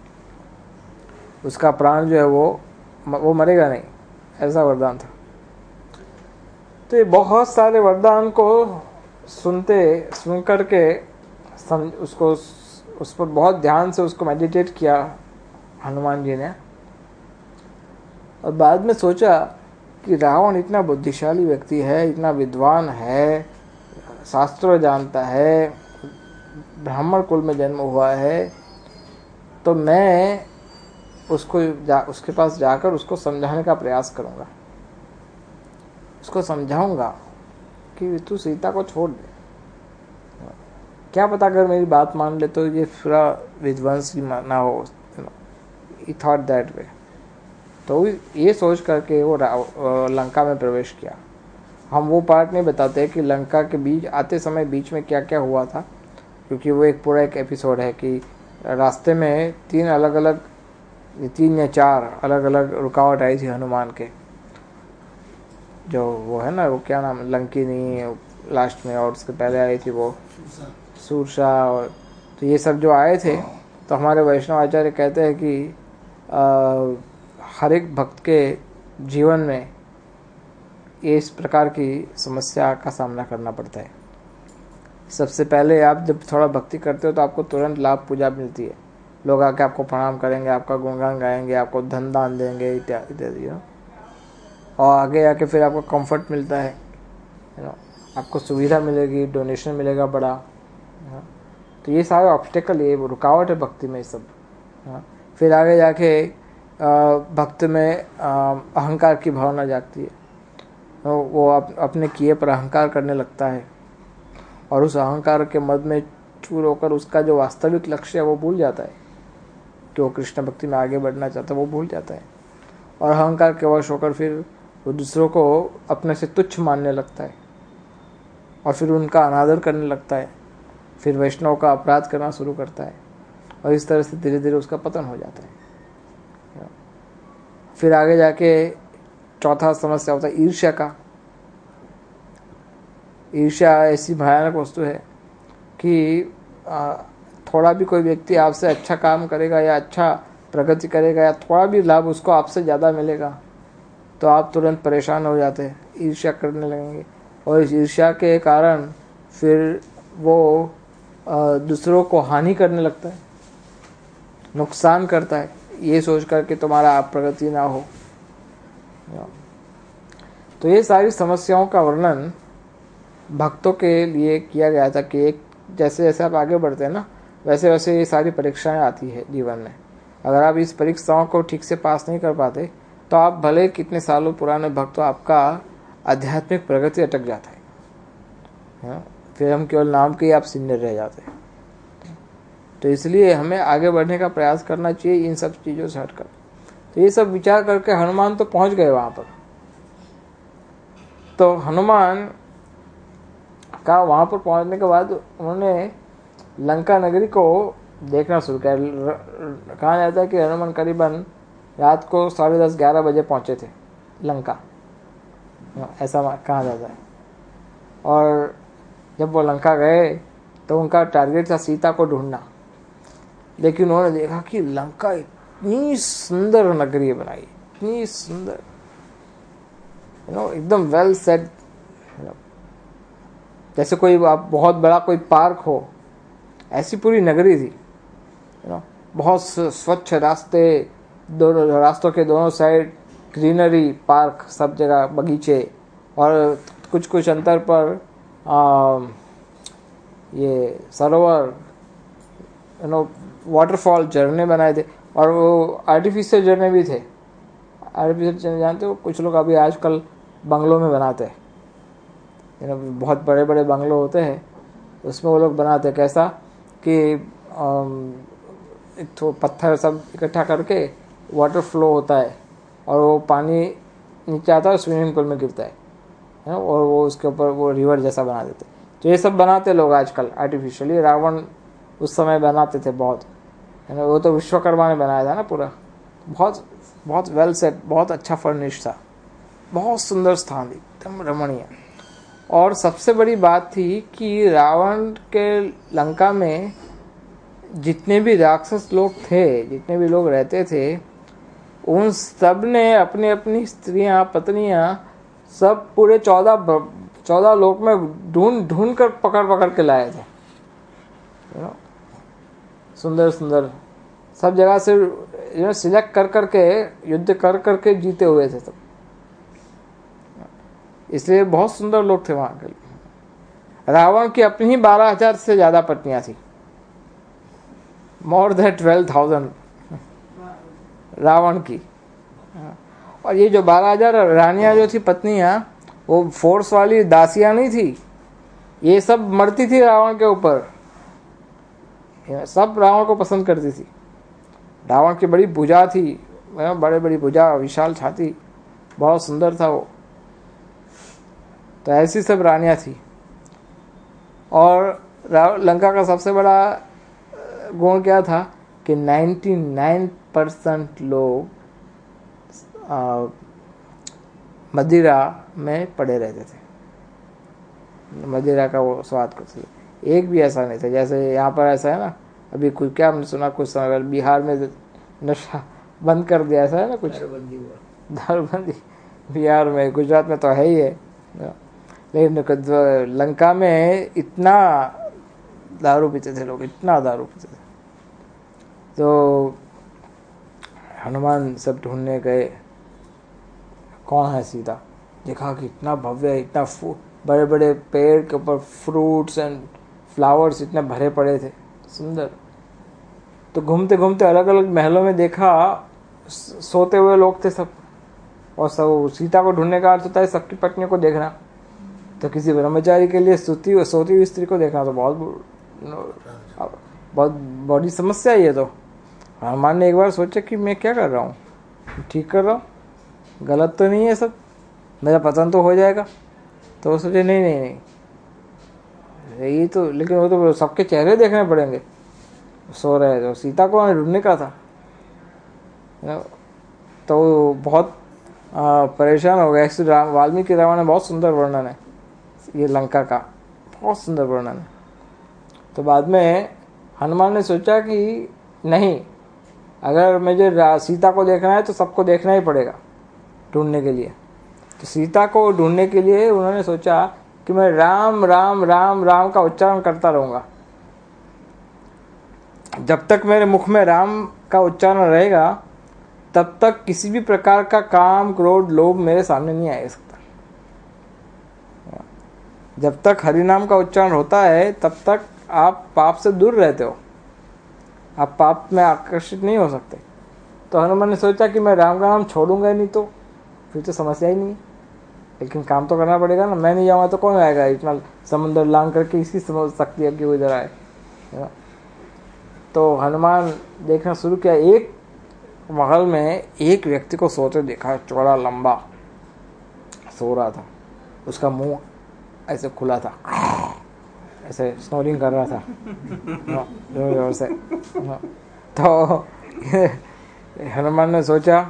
S1: उसका प्राण जो है वो वो मरेगा नहीं। ऐसा वरदान था। तो ये बहुत सारे वरदान को सुनते सुन करके समझ उसको उस पर बहुत ध्यान से उसको मेडिटेट किया हनुमान जी ने। और बाद में सोचा कि रावण इतना बुद्धिशाली व्यक्ति है, इतना विद्वान है, शास्त्रों जानता है, ब्राह्मण कुल में जन्म हुआ है, तो मैं उसको जा, उसके पास जाकर उसको समझाने का प्रयास करूंगा। उसको समझाऊंगा कि तू सीता को छोड़ दे। क्या पता अगर मेरी बात मान ले तो ये पूरा विध्वंस ना हो। He thought that way. तो ये सोच करके वो लंका में प्रवेश किया। हम वो पार्ट नहीं बताते कि लंका के बीच आते समय बीच में क्या क्या हुआ था, क्योंकि वो एक पूरा एक एपिसोड है कि रास्ते में तीन अलग अलग तीन या चार अलग अलग रुकावट आई थी हनुमान के। जो वो है ना, वो क्या नाम, लंकिनी लास्ट में, और उसके पहले आई थी वो सूरसा। और तो ये सब जो आए थे, तो हमारे वैष्णव आचार्य कहते हैं कि आ, हर एक भक्त के जीवन में ये इस प्रकार की समस्या का सामना करना पड़ता है। सबसे पहले आप जब थोड़ा भक्ति करते हो तो आपको तुरंत लाभ पूजा मिलती है। लोग आके आपको प्रणाम करेंगे, आपका गुणगान गाएंगे, आपको धन दान देंगे इत्यादि इत्यादि। और आगे आके फिर आपको कंफर्ट मिलता है, आपको सुविधा मिलेगी, डोनेशन मिलेगा बड़ा। तो ये सारे ऑब्स्टेकल, ये रुकावट है भक्ति में सब। फिर आगे जाके भक्त में अहंकार की भावना जागती है, वो अपने किए पर अहंकार करने लगता है और उस अहंकार के मद में चूर होकर उसका जो वास्तविक लक्ष्य है वो भूल जाता है कि वो कृष्ण भक्ति में आगे बढ़ना चाहता है, वो भूल जाता है। और अहंकार के वश होकर फिर वो दूसरों को अपने से तुच्छ मानने लगता है और फिर उनका अनादर करने लगता है, फिर वैष्णव का अपराध करना शुरू करता है और इस तरह से धीरे धीरे उसका पतन हो जाता है। फिर आगे जाके चौथा समस्या होता है ईर्ष्या का। ईर्ष्या ऐसी भयानक वस्तु है कि थोड़ा भी कोई व्यक्ति आपसे अच्छा काम करेगा या अच्छा प्रगति करेगा या थोड़ा भी लाभ उसको आपसे ज़्यादा मिलेगा तो आप तुरंत परेशान हो जाते हैं, ईर्ष्या करने लगेंगे। और इस ईर्ष्या के कारण फिर वो दूसरों को हानि करने लगता है, नुकसान करता है, ये सोच कर कि तुम्हारा प्रगति ना हो। तो ये सारी समस्याओं का वर्णन भक्तों के लिए किया गया था कि एक जैसे जैसे आप आगे बढ़ते हैं ना वैसे वैसे ये सारी परीक्षाएं आती है जीवन में। अगर आप इस परीक्षाओं को ठीक से पास नहीं कर पाते तो आप भले कितने सालों पुराने भक्त हो, आपका आध्यात्मिक प्रगति अटक जाता है, फिर हम केवल नाम के ही आप सीनियर रह जाते हैं। तो इसलिए हमें आगे बढ़ने का प्रयास करना चाहिए इन सब चीज़ों से हटकर। तो ये सब विचार करके हनुमान तो पहुंच गए वहाँ पर। तो हनुमान का वहाँ पर पहुँचने के बाद उन्होंने लंका नगरी को देखना शुरू किया। कहा जाता है कि हनुमान करीबन रात को साढ़े दस ग्यारह बजे पहुँचे थे लंका, ऐसा कहा जाता है। और जब वो लंका गए तो उनका टारगेट था सीता को ढूंढना, लेकिन उन्होंने देखा कि लंका इतनी सुंदर नगरी बनाई, इतनी सुंदर, यू नो एकदम वेल सेट, जैसे कोई आप बहुत बड़ा कोई पार्क हो, ऐसी पूरी नगरी थी। यू नो बहुत स्वच्छ रास्ते, दोनों रास्तों के दोनों साइड ग्रीनरी, पार्क, सब जगह बगीचे, और कुछ कुछ अंतर पर आ, ये सरोवर, यू नो वाटरफॉल, झरने बनाए थे। और वो आर्टिफिशियल झरने भी थे। आर्टिफिशियल झरने जानते हो, कुछ लोग अभी आजकल बंगलों में बनाते हैं, यू नो बहुत बड़े बड़े बंगलो होते हैं, उसमें वो लोग बनाते हैं। कैसा कि एक तो पत्थर सब इकट्ठा करके वाटर फ्लो होता है और वो पानी नीचे आता है, स्विमिंग पूल में गिरता है, है ना, और वो उसके ऊपर वो रिवर जैसा बना देते। तो ये सब बनाते लोग आजकल आर्टिफिशियली। रावण उस समय बनाते थे बहुत, है ना, वो तो विश्वकर्मा ने बनाया था ना पूरा, बहुत बहुत वेल सेट, बहुत अच्छा फर्निश था, बहुत सुंदर स्थान, एकदम रमणीय। और सबसे बड़ी बात थी कि रावण के लंका में जितने भी राक्षस लोग थे, जितने भी लोग रहते थे, उन सब ने अपनी अपनी स्त्रियां, पत्नियां सब पूरे चौदह चौदह लोक में ढूंढ ढूंढ कर पकड़ पकड़ के लाए थे, यू नो सुंदर सुंदर, सब जगह से यू नो सिलेक्ट कर करके, युद्ध कर करके जीते हुए थे सब। इसलिए बहुत सुंदर लोग थे वहां के। रावण की अपनी ही बारह हजार से ज्यादा पत्नियां थी, more than twelve thousand Ravan की। और ये जो बारह हजार रानियां जो थी, पत्नियां, वो फोर्स वाली दासियां नहीं थी, ये सब मरती थी रावण के ऊपर, सब रावण को पसंद करती थी। रावण की बड़ी भुजा थी, बड़े बड़ी भुजा, विशाल छाती, बहुत सुंदर था वो। तो ऐसी सब रानियां थी। और लंका का सबसे बड़ा गुण क्या था कि निन्यानवे परसेंट लोग मदिरा में पड़े रहते थे, मदिरा का वो स्वाद करते थे। एक भी ऐसा नहीं था जैसे यहाँ पर ऐसा है ना, अभी कुछ क्या हमने सुना कुछ समय पहले बिहार में नशा बंद कर दिया, ऐसा है ना कुछ, दारूबंदी, बिहार में, गुजरात में तो है ही है, लेकिन लंका में इतना दारू पीते थे लोग, इतना दारू पीते थे। तो हनुमान सब ढूंढने गए कौन है सीता, देखा कि इतना भव्य, इतना बड़े बड़े पेड़ के ऊपर फ्रूट्स एंड फ्लावर्स इतने भरे पड़े थे, सुंदर। तो घूमते घूमते अलग अलग महलों में देखा, सोते हुए लोग थे सब, और सब सीता को ढूंढने का अर्थ होता है सबकी पत्नियों को देखना। तो किसी ब्रह्मचारी के लिए सोती सोती हुई स्त्री को देखना तो बहुत बहुत बड़ी समस्या है ये। तो हनुमान ने एक बार सोचा कि मैं क्या कर रहा हूँ, ठीक कर रहा हूँ, गलत तो नहीं है सब, मेरा पतन तो हो जाएगा। तो वो सोचे नहीं नहीं नहीं ये तो, लेकिन वो तो सबके चेहरे देखने पड़ेंगे, सो रहे तो सीता को ढूंढने का था। तो बहुत परेशान हो गए। राम वाल्मीकि रामायण में बहुत सुंदर वर्णन है ये लंका का, बहुत सुंदर वर्णन है। तो बाद में हनुमान ने सोचा कि नहीं, अगर मुझे सीता को देखना है तो सबको देखना ही पड़ेगा ढूंढने के लिए। तो सीता को ढूंढने के लिए उन्होंने सोचा कि मैं राम राम राम राम का उच्चारण करता रहूँगा। जब तक मेरे मुख में राम का उच्चारण रहेगा तब तक किसी भी प्रकार का काम, क्रोध, लोभ मेरे सामने नहीं आ सकता। जब तक हरि नाम का उच्चारण होता है तब तक आप पाप से दूर रहते हो, आप पाप में आकर्षित नहीं हो सकते। तो हनुमान ने सोचा कि मैं राम का नाम छोड़ूंगा ही नहीं तो फिर तो समस्या ही नहीं है, लेकिन काम तो करना पड़ेगा ना, मैं नहीं जाऊँगा तो कौन आएगा इतना समुद्र लांग करके, इसकी समझ सकती है कि वो इधर आए। तो हनुमान देखना शुरू किया, एक महल में एक व्यक्ति को सोते देखा, चौड़ा लंबा सो रहा था, उसका मुंह ऐसे खुला था, ऐसे स्नोरिंग कर रहा था जोर जोर से। तो हनुमान ने सोचा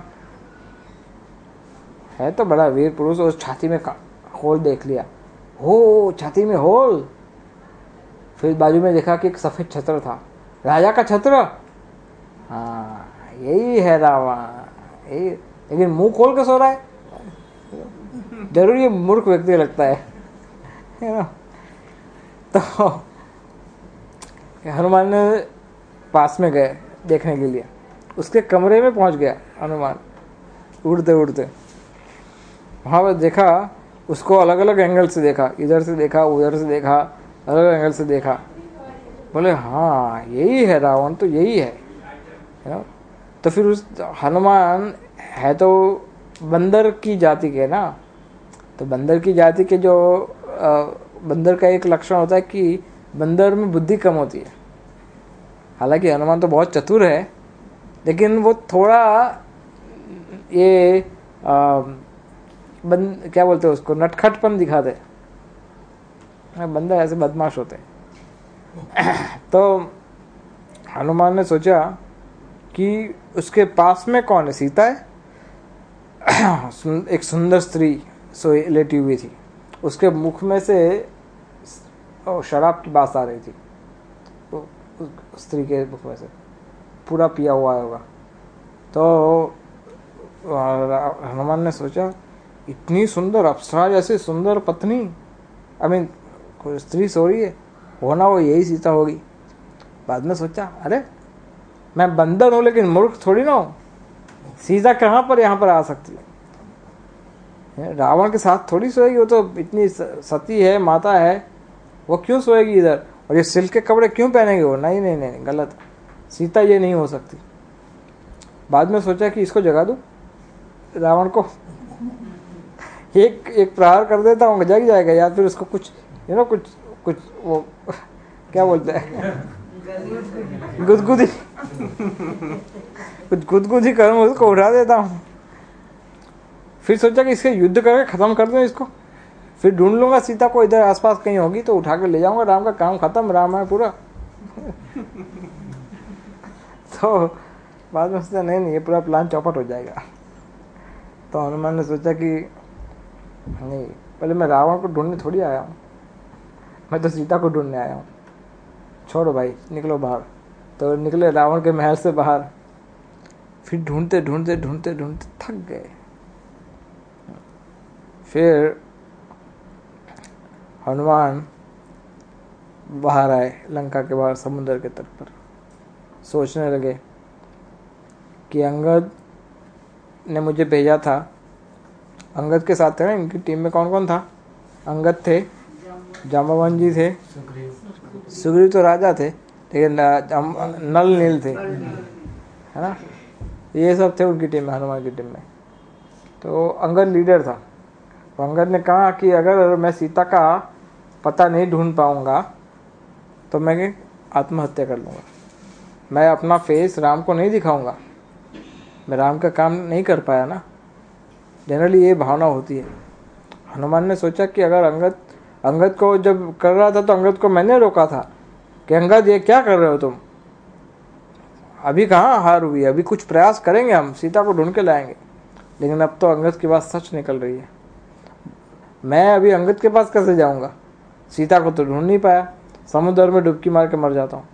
S1: है तो बड़ा वीर पुरुष, उस छाती में होल देख लिया, हो छाती में होल। फिर बाजू में देखा कि एक सफेद छत्र था, राजा का छत्र, हाँ यही है रावण, यही। लेकिन मुंह खोल के सो रहा है, जरूर ये मूर्ख व्यक्ति लगता है, है ना। तो हनुमान ने पास में गए देखने के लिए, उसके कमरे में पहुंच गया हनुमान उड़ते उड़ते। वहाँ पर देखा, उसको अलग अलग एंगल से देखा, इधर से देखा, उधर से देखा, अलग अलग एंगल से देखा। बोले हाँ यही है रावण, तो यही है, है ना। तो फिर उस हनुमान है तो बंदर की जाति के ना, तो बंदर की जाति के जो बंदर का एक लक्षण होता है कि बंदर में बुद्धि कम होती है। हालांकि हनुमान तो बहुत चतुर है, लेकिन वो थोड़ा ये आ, बंद क्या बोलते हैं उसको, नटखटपन दिखाते हैं, बंदर ऐसे बदमाश होते हैं। तो हनुमान ने सोचा कि उसके पास में कौन है, सीता है। एक सुंदर स्त्री सोई लेटी हुई थी, उसके मुख में से शराब की बात आ रही थी, तो स्त्री के मुख में से पूरा पिया हुआ होगा। तो हनुमान ने सोचा इतनी सुंदर अप्सरा जैसी सुंदर पत्नी, आई मीन कोई स्त्री सो रही है, होना वो यही सीता होगी। बाद में सोचा अरे मैं बंदर हूँ लेकिन मूर्ख थोड़ी ना हूँ, सीता कहाँ पर यहाँ पर आ सकती है, रावण के साथ थोड़ी सोएगी, वो तो इतनी सती है, माता है, वो क्यों सोएगी इधर, और ये सिल्क के कपड़े क्यों पहनेंगे वो, नहीं नहीं नहीं गलत, सीता ये नहीं हो सकती। बाद में सोचा कि इसको जगा दूं, रावण को एक एक प्रहार कर देता हूँ, जग जाएगा, या फिर उसको कुछ यू नो कुछ कुछ वो क्या बोलते हैं गुदगुदी कुछ गुदगुदी करूँ, उसको उठा देता हूँ। फिर सोचा कि इसके युद्ध करके खत्म कर दूं इसको, फिर ढूंढ लूंगा सीता को, इधर आसपास कहीं होगी तो उठा के ले जाऊंगा, राम का काम खत्म, राम है पूरा। तो बाद में सोचा नहीं नहीं ये पूरा प्लान चौपट हो जाएगा। तो हनुमान ने सोचा कि नहीं, पहले मैं रावण को ढूंढने थोड़ी आया हूँ, मैं तो सीता को ढूंढने आया हूँ, छोड़ो भाई निकलो बाहर। तो निकले रावण के महल से बाहर, फिर ढूंढते ढूंढते ढूंढते ढूंढते थक गए, फिर हनुमान बाहर आए, लंका के बाहर समुद्र के तट पर। सोचने लगे कि अंगद ने मुझे भेजा था। अंगद के साथ थे ना, इनकी टीम में कौन कौन था? अंगद थे, जाम्बवान जी थे, सुग्रीव तो राजा थे, लेकिन नल नील थे, है ना, ये सब थे उनकी टीम में, हनुमान की टीम में। तो अंगद लीडर था। तो अंगद ने कहा कि अगर मैं सीता का पता नहीं ढूंढ पाऊंगा तो मैं आत्महत्या कर लूँगा। मैं अपना फेस राम को नहीं दिखाऊंगा, मैं राम का काम नहीं कर पाया ना। जनरली ये भावना होती है। हनुमान ने सोचा कि अगर अंगद अंगद को जब कर रहा था तो अंगद को मैंने रोका था कि अंगद ये क्या कर रहे हो तुम, अभी कहाँ हार हुई, अभी कुछ प्रयास करेंगे, हम सीता को ढूंढ के लाएंगे। लेकिन अब तो अंगद की बात सच निकल रही है। मैं अभी अंगद के पास कैसे जाऊंगा? सीता को तो ढूंढ नहीं पाया, समुद्र में डुबकी मार के मर जाता हूँ।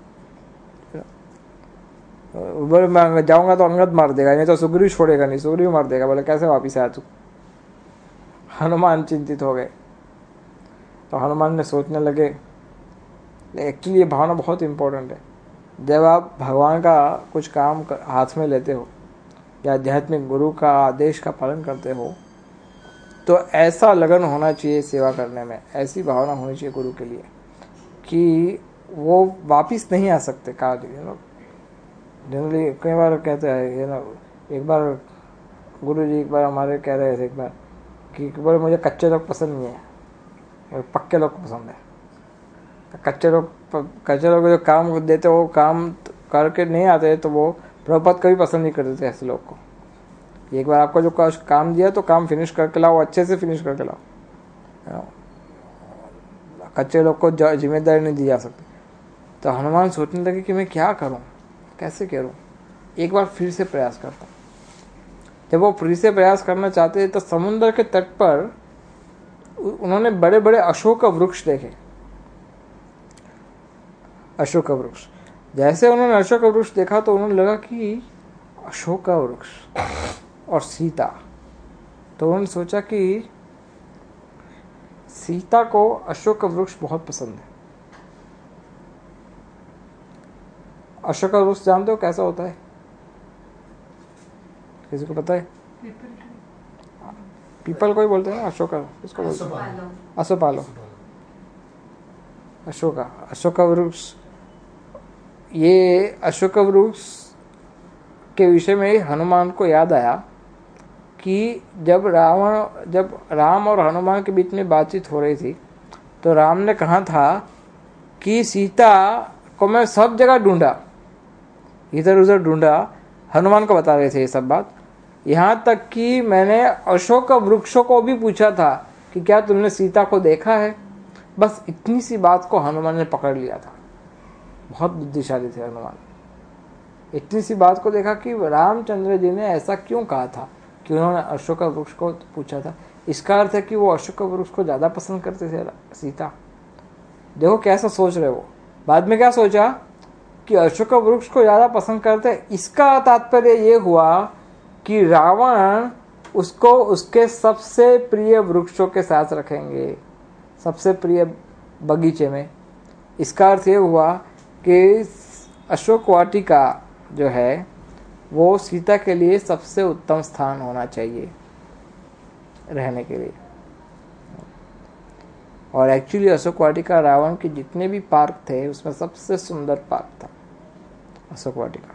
S1: बोले मैं जाऊंगा तो अंगद मार देगा, नहीं तो सुग्रीव छोड़ेगा नहीं, सुग्रीव मार देगा। बोले कैसे वापिस आया तू? हनुमान चिंतित हो गए। तो हनुमान ने सोचने लगे, एक्चुअली ये भावना बहुत इंपॉर्टेंट है। जब आप भगवान का कुछ काम हाथ में लेते हो या आध्यात्मिक गुरु का आदेश का पालन करते हो तो ऐसा लगन होना चाहिए सेवा करने में, ऐसी भावना होनी चाहिए गुरु के लिए कि वो वापिस नहीं आ सकते। कहा जनरली कई बार कहते हैं, ये ना, एक बार गुरु जी एक बार हमारे कह रहे थे एक बार कि बोले मुझे कच्चे लोग पसंद नहीं है, पक्के लोग पसंद है। कच्चे लोग कच्चे लोग जो काम देते वो काम करके नहीं आते तो वो प्रभुपाद कभी पसंद नहीं करते थे ऐसे लोग को। एक बार आपको जो काम दिया तो काम फिनिश करके लाओ, अच्छे से फिनिश करके लाओ। कच्चे लोग को जिम्मेदारी नहीं दी जा सकती। तो हनुमान सोचने लगे कि मैं क्या करूं, कैसे करूं। एक बार फिर से प्रयास करता। जब वो फिर से प्रयास करना चाहते तो समुद्र के तट पर उन्होंने बड़े बड़े अशोक वृक्ष देखे। अशोक वृक्ष, जैसे उन्होंने अशोक वृक्ष देखा तो उन्होंने लगा कि अशोक वृक्ष और सीता। तो उन्होंने सोचा कि सीता को अशोक वृक्ष बहुत पसंद है। अशोक वृक्ष जानते हो कैसा होता है? किसी को पता है? पीपल को ही बोलते हैं ना, अशोक किसको बोलते हैं? असोपालो, अशोका, अशोक वृक्ष। ये अशोक वृक्ष के विषय में हनुमान को याद आया कि जब रावण जब राम और हनुमान के बीच में बातचीत हो रही थी तो राम ने कहा था कि सीता को मैं सब जगह ढूंढा, इधर उधर ढूंढा। हनुमान को बता रहे थे ये सब बात, यहाँ तक कि मैंने अशोक वृक्षों को भी पूछा था कि क्या तुमने सीता को देखा है। बस इतनी सी बात को हनुमान ने पकड़ लिया था। बहुत बुद्धिशाली थे हनुमान। इतनी सी बात को देखा कि रामचंद्र जी ने ऐसा क्यों कहा था कि उन्होंने अशोक वृक्ष को पूछा था। इसका अर्थ है कि वो अशोक वृक्ष को ज़्यादा पसंद करते थे सीता। देखो कैसा सोच रहे वो। बाद में क्या सोचा कि अशोक वृक्ष को ज़्यादा पसंद करते। इसका तात्पर्य ये हुआ कि रावण उसको उसके सबसे प्रिय वृक्षों के साथ रखेंगे, सबसे प्रिय बगीचे में। इसका अर्थ ये हुआ कि अशोक वाटिका जो है वो सीता के लिए सबसे उत्तम स्थान होना चाहिए रहने के लिए। और एक्चुअली अशोक वाटिका रावण के जितने भी पार्क थे उसमें सबसे सुंदर पार्क था अशोक वाटिका।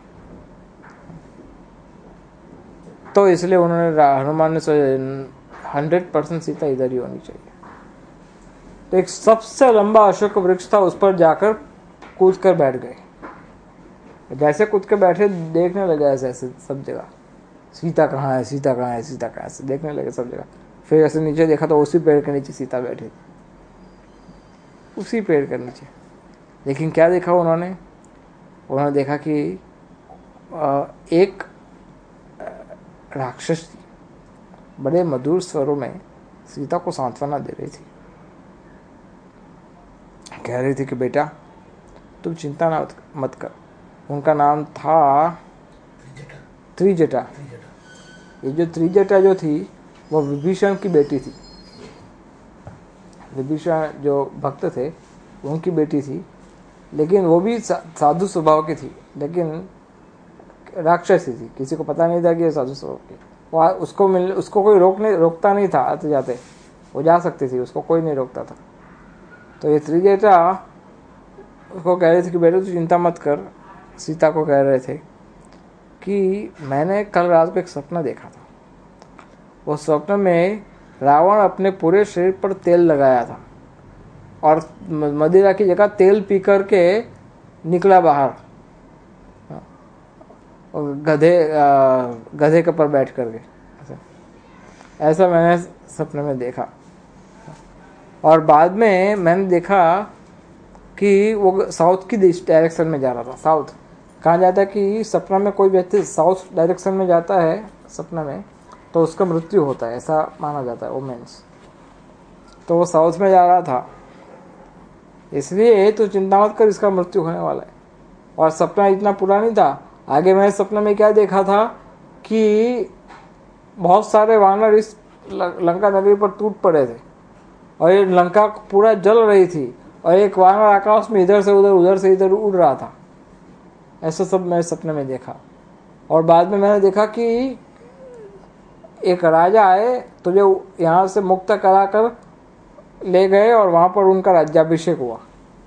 S1: तो इसलिए उन्होंने हनुमान ने सोचा हंड्रेड परसेंट सीता इधर ही होनी चाहिए। तो एक सबसे लंबा अशोक वृक्ष था, उस पर जाकर कूद कर बैठ गए। जैसे कूद के बैठे देखने लगे ऐसे ऐसे सब जगह, सीता कहाँ है, सीता कहाँ है, सीता कहाँ है, देखने लगे सब जगह। फिर ऐसे नीचे देखा तो उसी पेड़ के नीचे सीता बैठी थी, उसी पेड़ के नीचे। लेकिन क्या देखा उन्होंने? उन्होंने देखा कि एक राक्षस थी, बड़े मधुर स्वरों में सीता को सांत्वना दे रही थी। कह रही थी कि बेटा तुम चिंता ना मत कर। उनका नाम था त्रिजटा। ये जो त्रिजटा जो थी वो विभीषण की बेटी थी। विभीषण जो भक्त थे उनकी बेटी थी, लेकिन वो भी साधु स्वभाव की थी, लेकिन राक्षसी थी। किसी को पता नहीं था कि ये साधु स्वभाव की। वो उसको मिल उसको कोई रोकने रोकता नहीं था, आते जाते वो जा सकती थी, उसको कोई नहीं रोकता था। तो ये त्रिजेटा उसको कह रहे थे कि बेटे तू चिंता मत कर। सीता को कह रहे थे कि मैंने कल रात को एक सपना देखा था। वो स्वप्न में रावण अपने पूरे शरीर पर तेल लगाया था और मदिरा की जगह तेल पी करके निकला बाहर, गधे गधे के ऊपर बैठ करके। ऐसा मैंने सपने में देखा। और बाद में मैंने देखा कि वो साउथ की डायरेक्शन में जा रहा था। साउथ कहाँ जाता है कि सपना में कोई व्यक्ति साउथ डायरेक्शन में जाता है सपना में तो उसका मृत्यु होता है, ऐसा माना जाता है वोमेन्स। तो वो साउथ में जा रहा था, इसलिए तो चिंता मत कर, इसका मृत्यु होने वाला है। और सपना इतना पूरा नहीं था। आगे मैंने सपने में क्या देखा था कि बहुत सारे वानर इस लंका नगरी पर टूट पड़े थे और ये लंका पूरा जल रही थी और एक वानर आकाश में इधर से उधर उधर से इधर उड़ रहा था। ऐसा सब मैं सपने में देखा। और बाद में मैंने देखा कि एक राजा आए तो जो यहाँ से मुक्त करा कर ले गए और वहाँ पर उनका राज्याभिषेक हुआ,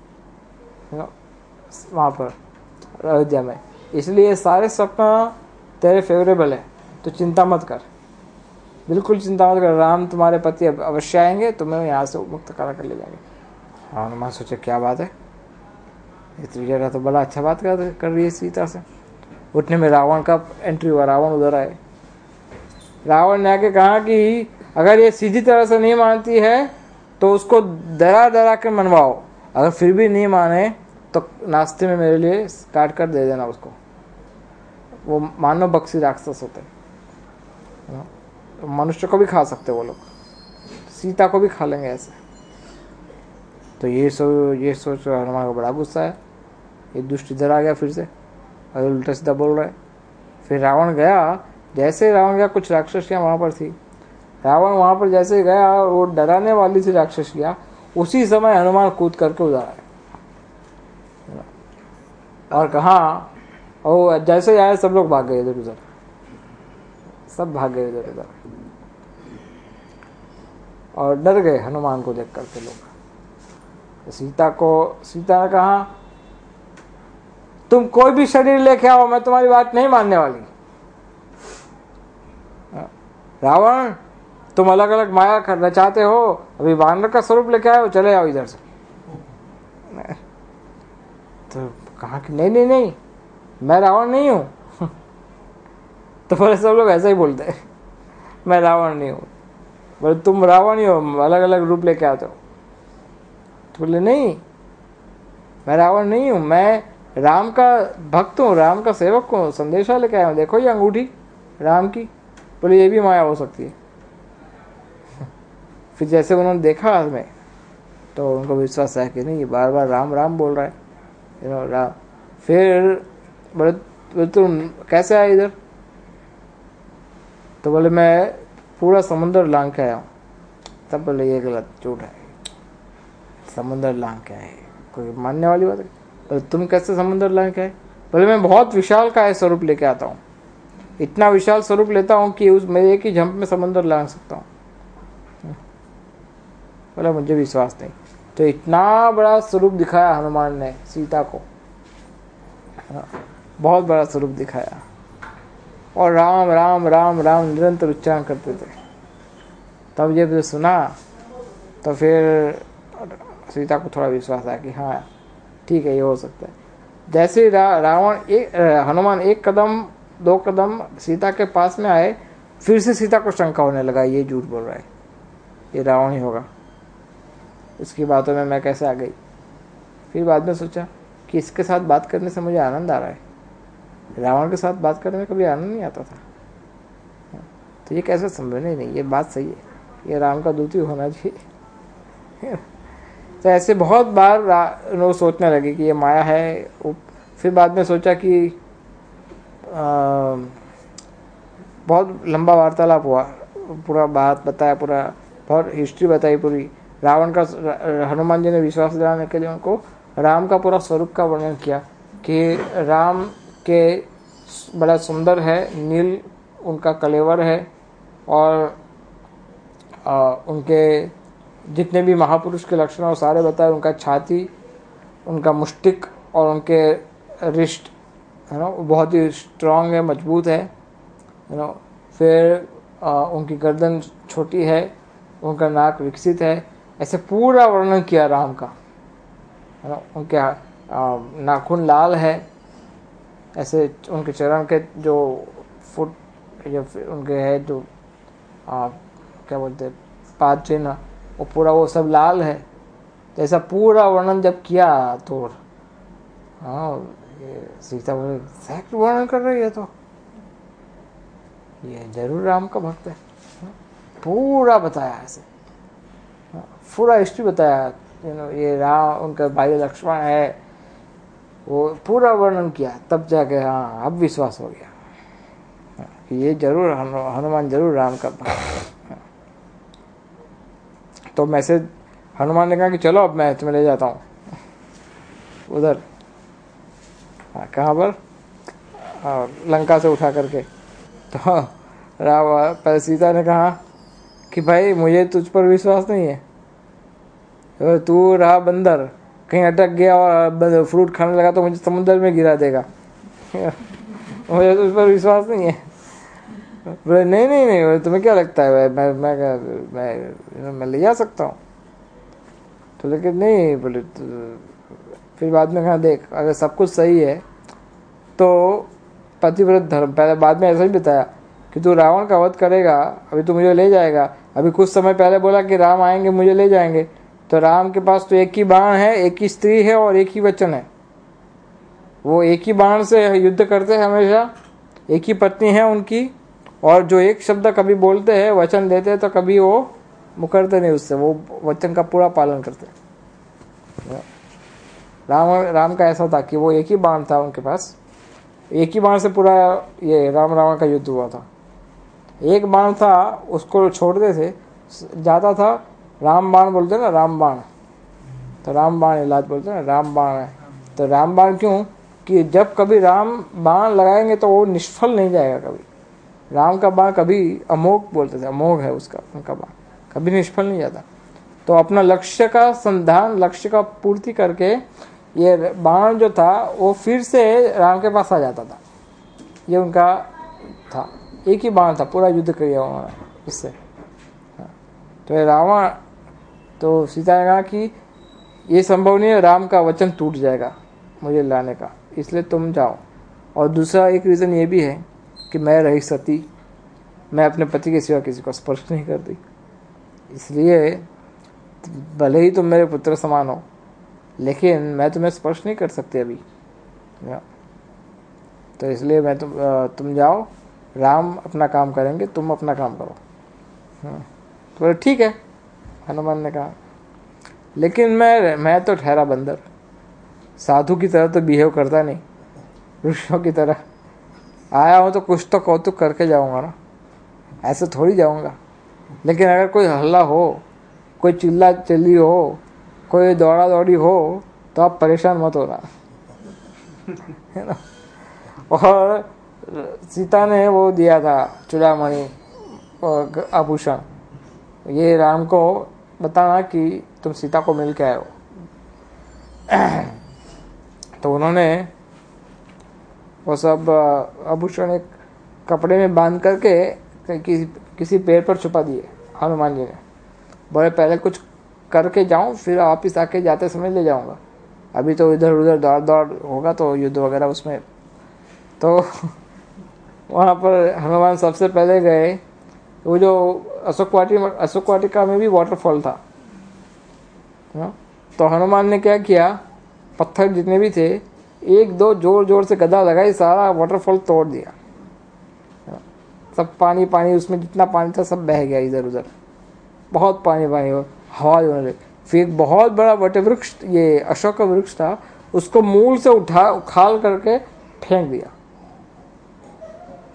S1: वहाँ पर अयोध्या में। इसलिए सारे सपना तेरे फेवरेबल है, तो चिंता मत कर, बिल्कुल चिंता मत कर। राम तुम्हारे पति अवश्य आएंगे, तुम्हें यहाँ से मुक्त करा कर ले जाएंगे। हाँ, हनुमान सोचे क्या बात है, ये त्रिजटा तो बड़ा अच्छा बात कर, कर रही है सीता से। उठने में रावण का एंट्री हुआ। रावण उधर आए। रावण ने आके कहा कि अगर ये सीधी तरह से नहीं मानती है तो उसको डरा डरा के मनवाओ, अगर फिर भी नहीं माने तो नाश्ते में मेरे लिए काट कर दे देना उसको। वो मानव बक्सी राक्षस होते हैं, तो मनुष्य को भी खा सकते वो लोग, सीता को भी खा लेंगे ऐसे। तो ये सो ये सोच हनुमान को बड़ा गुस्सा है, ये दुष्ट इधर आ गया फिर से और उल्टा सीधा बोल रहा है। फिर रावण गया, जैसे रावण गया कुछ राक्षसियाँ वहाँ पर थी। रावण वहाँ पर जैसे गया और वो डराने वाली थी राक्षसियाँ, उसी समय हनुमान कूद करके उधर आए और कहा, और जैसे आए सब लोग भाग गए इधर उधर, सब भाग गए इधर उधर और डर गए हनुमान को देख करके लोग। सीता को सीता ने कहा तुम कोई भी शरीर लेके आओ, मैं तुम्हारी बात नहीं मानने वाली। रावण तुम अलग अलग माया करना चाहते हो, अभी वानर का स्वरूप लेके आए हो, चले आओ इधर से। तो कहा कि नहीं नहीं नहीं, मैं रावण नहीं हूं। तो बोले सब लोग ऐसा ही बोलते हैं, मैं रावण नहीं हूं। बोले तुम रावण ही हो, अलग अलग रूप लेके आते हो। तो बोले नहीं, मैं रावण नहीं हूं, मैं राम का भक्त हूँ, राम का सेवक हूँ, संदेशा लेके आया हूँ। देखो ये अंगूठी राम की। बोले ये भी माया हो सकती है। फिर जैसे उन्होंने देखा हमें तो उनको विश्वास है कि नहीं, ये बार बार राम राम बोल रहा है, यू नो राम। फिर बोले तुम कैसे आए इधर? तो बोले मैं पूरा समुद्र लांग के आया हूँ। तब बोले ये गलत, झूठ है, समुद्र लांग के आए, कोई मानने वाली बात है। बोले तुम कैसे समुद्र लांग के आए? बोले मैं बहुत विशाल का है स्वरूप लेके आता हूँ, इतना विशाल स्वरूप लेता हूँ कि उस मैं एक ही झंप में समुद्र लांग सकता हूँ। बोला मुझे विश्वास नहीं। तो इतना बड़ा स्वरूप दिखाया हनुमान ने सीता को, बहुत बड़ा स्वरूप दिखाया। और राम राम राम राम निरंतर उच्चारण करते थे। तब जब सुना तो फिर सीता को थोड़ा विश्वास आया कि हाँ ठीक है, ये हो सकता है। जैसे रा, रावण एक हनुमान एक कदम दो कदम सीता के पास में आए, फिर से सीता को शंका होने लगा, ये झूठ बोल रहा है, ये रावण ही होगा, इसकी बातों में मैं कैसे आ गई। फिर बाद में सोचा कि इसके साथ बात करने से मुझे आनंद आ रहा है, रावण के साथ बात करने में कभी आनंद नहीं आता था। तो ये कैसे संभव? नहीं नहीं, ये बात सही है, ये राम का दूत ही होना चाहिए। तो ऐसे बहुत बार वो सोचने लगे कि ये माया है। फिर बाद में सोचा कि आ, बहुत लंबा वार्तालाप हुआ, पूरा बात बताया, पूरा बहुत हिस्ट्री बताई पूरी। रावण का, हनुमान जी ने विश्वास दिलाने के लिए उनको राम का पूरा स्वरूप का वर्णन किया कि राम के बड़ा सुंदर है, नील उनका कलेवर है और आ, उनके जितने भी महापुरुष के लक्षण और सारे बताए। उनका छाती, उनका मुष्टिक और उनके रिष्ट है ना बहुत ही स्ट्रांग है, मजबूत है यू नो। फिर आ, उनकी गर्दन छोटी है, उनका नाक विकसित है, ऐसे पूरा वर्णन किया राम का है ना। उनके आ, नाखून लाल है, ऐसे उनके चरण के जो फुट जो उनके है जो आ, क्या बोलते हैं पाद चिन्ह, वो पूरा वो सब लाल है। तो ऐसा पूरा वर्णन जब किया तो हाँ ये सीता बोले एग्जैक्ट वर्णन कर रही है, तो ये जरूर राम का भक्त है। पूरा बताया ऐसे, पूरा हिस्ट्री बताया यू नो। ये राम उनका भाई लक्ष्मण है, वो पूरा वर्णन किया, तब जाके हाँ अब विश्वास हो गया कि ये जरूर हनुमान जरूर राम का भक्त है। तो मैसेज हनुमान ने कहा कि चलो अब मैं तुम्हें ले जाता हूँ उधर, हाँ कहाँ पर, हाँ लंका से उठा करके। तो राम पहले सीता ने कहा कि भाई मुझे तुझ पर विश्वास नहीं है, तो तू रहा बंदर, कहीं अटक गया और फ्रूट खाने लगा तो मुझे समुद्र में गिरा देगा मुझे तुझ पर विश्वास नहीं है। बोले नहीं नहीं नहीं तुम्हें क्या लगता है मैं मैं मैं मैं, मैं ले जा सकता हूँ। तो लेकिन नहीं बोले तो, फिर बाद में कहा देख अगर सब कुछ सही है तो पतिव्रत धर्म, पहले बाद में ऐसा ही बताया कि तू रावण का वध करेगा, अभी तू मुझे ले जाएगा, अभी कुछ समय पहले बोला कि राम आएंगे मुझे ले जाएंगे, तो राम के पास तो एक ही बाण है, एक ही स्त्री है और एक ही वचन है। वो एक ही बाण से युद्ध करते हैं हमेशा, एक ही पत्नी है उनकी, और जो एक शब्द कभी बोलते हैं वचन देते हैं तो कभी वो मुकरते नहीं उससे, वो वचन का पूरा पालन करते हैं। राम राम का ऐसा था कि वो एक ही बाण था उनके पास, एक ही बाण से पूरा ये राम रावण का युद्ध हुआ था। एक बाण था उसको छोड़ते थे, जाता था राम बाण बोलते ना, राम बाण, तो राम बाण इलाज बोलते ना, राम बाण है। तो राम बाण क्यों कि जब कभी राम बाण लगाएंगे तो वो निष्फल नहीं जाएगा कभी। राम का बाण कभी अमोघ बोलते थे, अमोघ है उसका, उनका बाण कभी निष्फल नहीं जाता। तो अपना लक्ष्य का संधान, लक्ष्य का पूर्ति करके ये बाण जो था वो फिर से राम के पास आ जाता था। ये उनका था, एक ही बाण था, पूरा युद्ध किया उन्होंने इससे। तो ये रावण, तो सीता ने कहा कि ये संभव नहीं है, राम का वचन टूट जाएगा मुझे लाने का, इसलिए तुम जाओ। और दूसरा एक रीज़न ये भी है कि मैं रही सती, मैं अपने पति के सिवा किसी को स्पर्श नहीं करती, इसलिए भले ही तुम मेरे पुत्र समान हो लेकिन मैं तुम्हें स्पर्श नहीं कर सकती अभी, तो इसलिए मैं तुम तुम जाओ, राम अपना काम करेंगे, तुम अपना काम करो। तो बोले ठीक है, हनुमान ने कहा, लेकिन मैं मैं तो ठहरा बंदर, साधु की तरह तो बिहेव करता नहीं, ऋषियों की तरह आया हूँ तो कुछ तो कौतुक करके जाऊँगा ना, ऐसे थोड़ी जाऊँगा। लेकिन अगर कोई हल्ला हो, कोई चिल्ला चिल्ली हो, कोई दौड़ा दौड़ी हो तो आप परेशान मत होना है ना। और सीता ने वो दिया था चूड़ामणि और आभूषण, ये राम को बताना कि तुम सीता को मिल के आए हो। तो उन्होंने वो सब आभूषण एक कपड़े में बांध करके किसी किसी पेड़ पर छुपा दिए हनुमान जी ने। बोले पहले कुछ करके जाऊं, फिर वापिस आके जाते समय ले जाऊंगा, अभी तो इधर उधर दौड़ दौड़ होगा तो युद्ध वगैरह उसमें। तो वहाँ पर हनुमान सबसे पहले गए, वो जो अशोक वाटी अशोक वाटिका में भी वाटरफॉल था, तो हनुमान ने क्या किया, पत्थर जितने भी थे एक दो जोर जोर से गदा लगाई, सारा वाटरफॉल तोड़ दिया, सब पानी पानी उसमें जितना पानी था सब बह गया इधर उधर, बहुत पानी पानी हो, हवा होने लगी। फिर एक बहुत बड़ा वट वृक्ष, ये अशोक का वृक्ष था, उसको मूल से उठा उखाल करके फेंक दिया,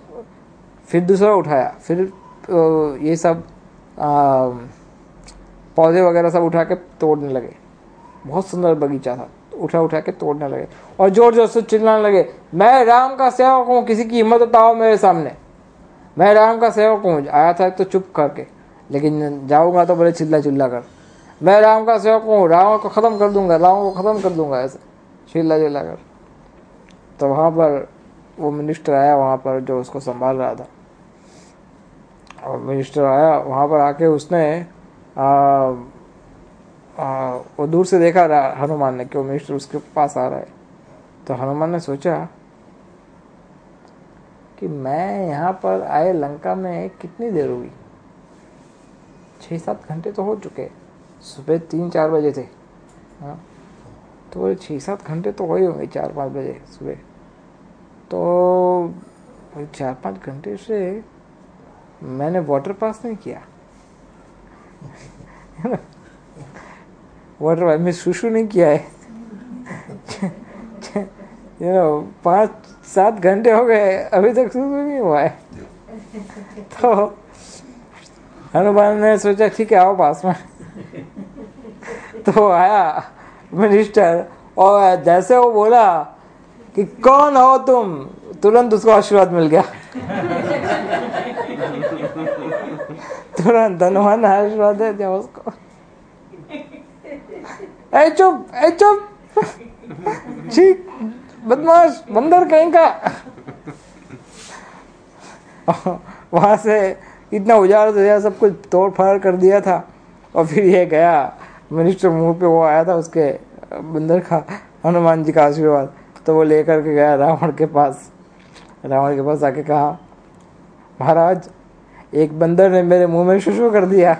S1: फिर दूसरा उठाया, फिर ये सब पौधे वगैरह सब उठा के तोड़ने लगे। बहुत सुंदर बगीचा था, उठा उठा के तोड़ने लगे और जोर जोर से चिल्लाने लगे, मैं राम का सेवक हूँ, किसी की हिम्मत बताओ मेरे सामने, मैं राम का सेवक हूँ। आया था तो चुप करके, लेकिन जाऊंगा तो बड़े चिल्ला चिल्ला कर, मैं राम का सेवक हूँ, रावण को ख़त्म कर दूंगा, रावण को ख़त्म कर दूंगा, ऐसे चिल्ला चिल्ला कर। तो वहाँ पर वो मिनिस्टर आया वहाँ पर जो उसको संभाल रहा था, और मिनिस्टर आया वहाँ पर आके उसने आ, आ, वो दूर से देखा हनुमान ने कि वो मिनिस्टर उसके पास आ रहा है। तो हनुमान ने सोचा कि मैं यहाँ पर आए लंका में कितनी देर हुई, छः सात घंटे तो हो चुके, सुबह तीन चार बजे थे। हाँ, तो छः सात घंटे तो हो ही होंगे, चार पाँच बजे सुबह। तो चार पाँच घंटे से मैंने वाटर पास नहीं किया, वाटर पास में सुसु नहीं किया है। यू नो पाँच सात घंटे हो गए अभी तक सुसु नहीं हुआ है। तो हनुमान ने सोचा ठीक है आओ पास में। तो आया मिनिस्टर और जैसे वो बोला कि कौन हो तुम, तुरंत उसको आशीर्वाद मिल गया। तुरंत हनुमान ने आशीर्वाद दे दिया उसको। ए चुप, ए चुप, ठीक बदमाश बंदर कहीं का। वहां से इतना उजाड़ दिया, सब कुछ तोड़ फाड़ कर दिया था। और फिर ये गया मिनिस्टर, मुंह पे वो आया था उसके बंदर का, हनुमान जी का आशीर्वाद। तो वो लेकर के गया रावण के पास। रावण के पास आके कहा, महाराज एक बंदर ने मेरे मुंह में शुशु कर दिया।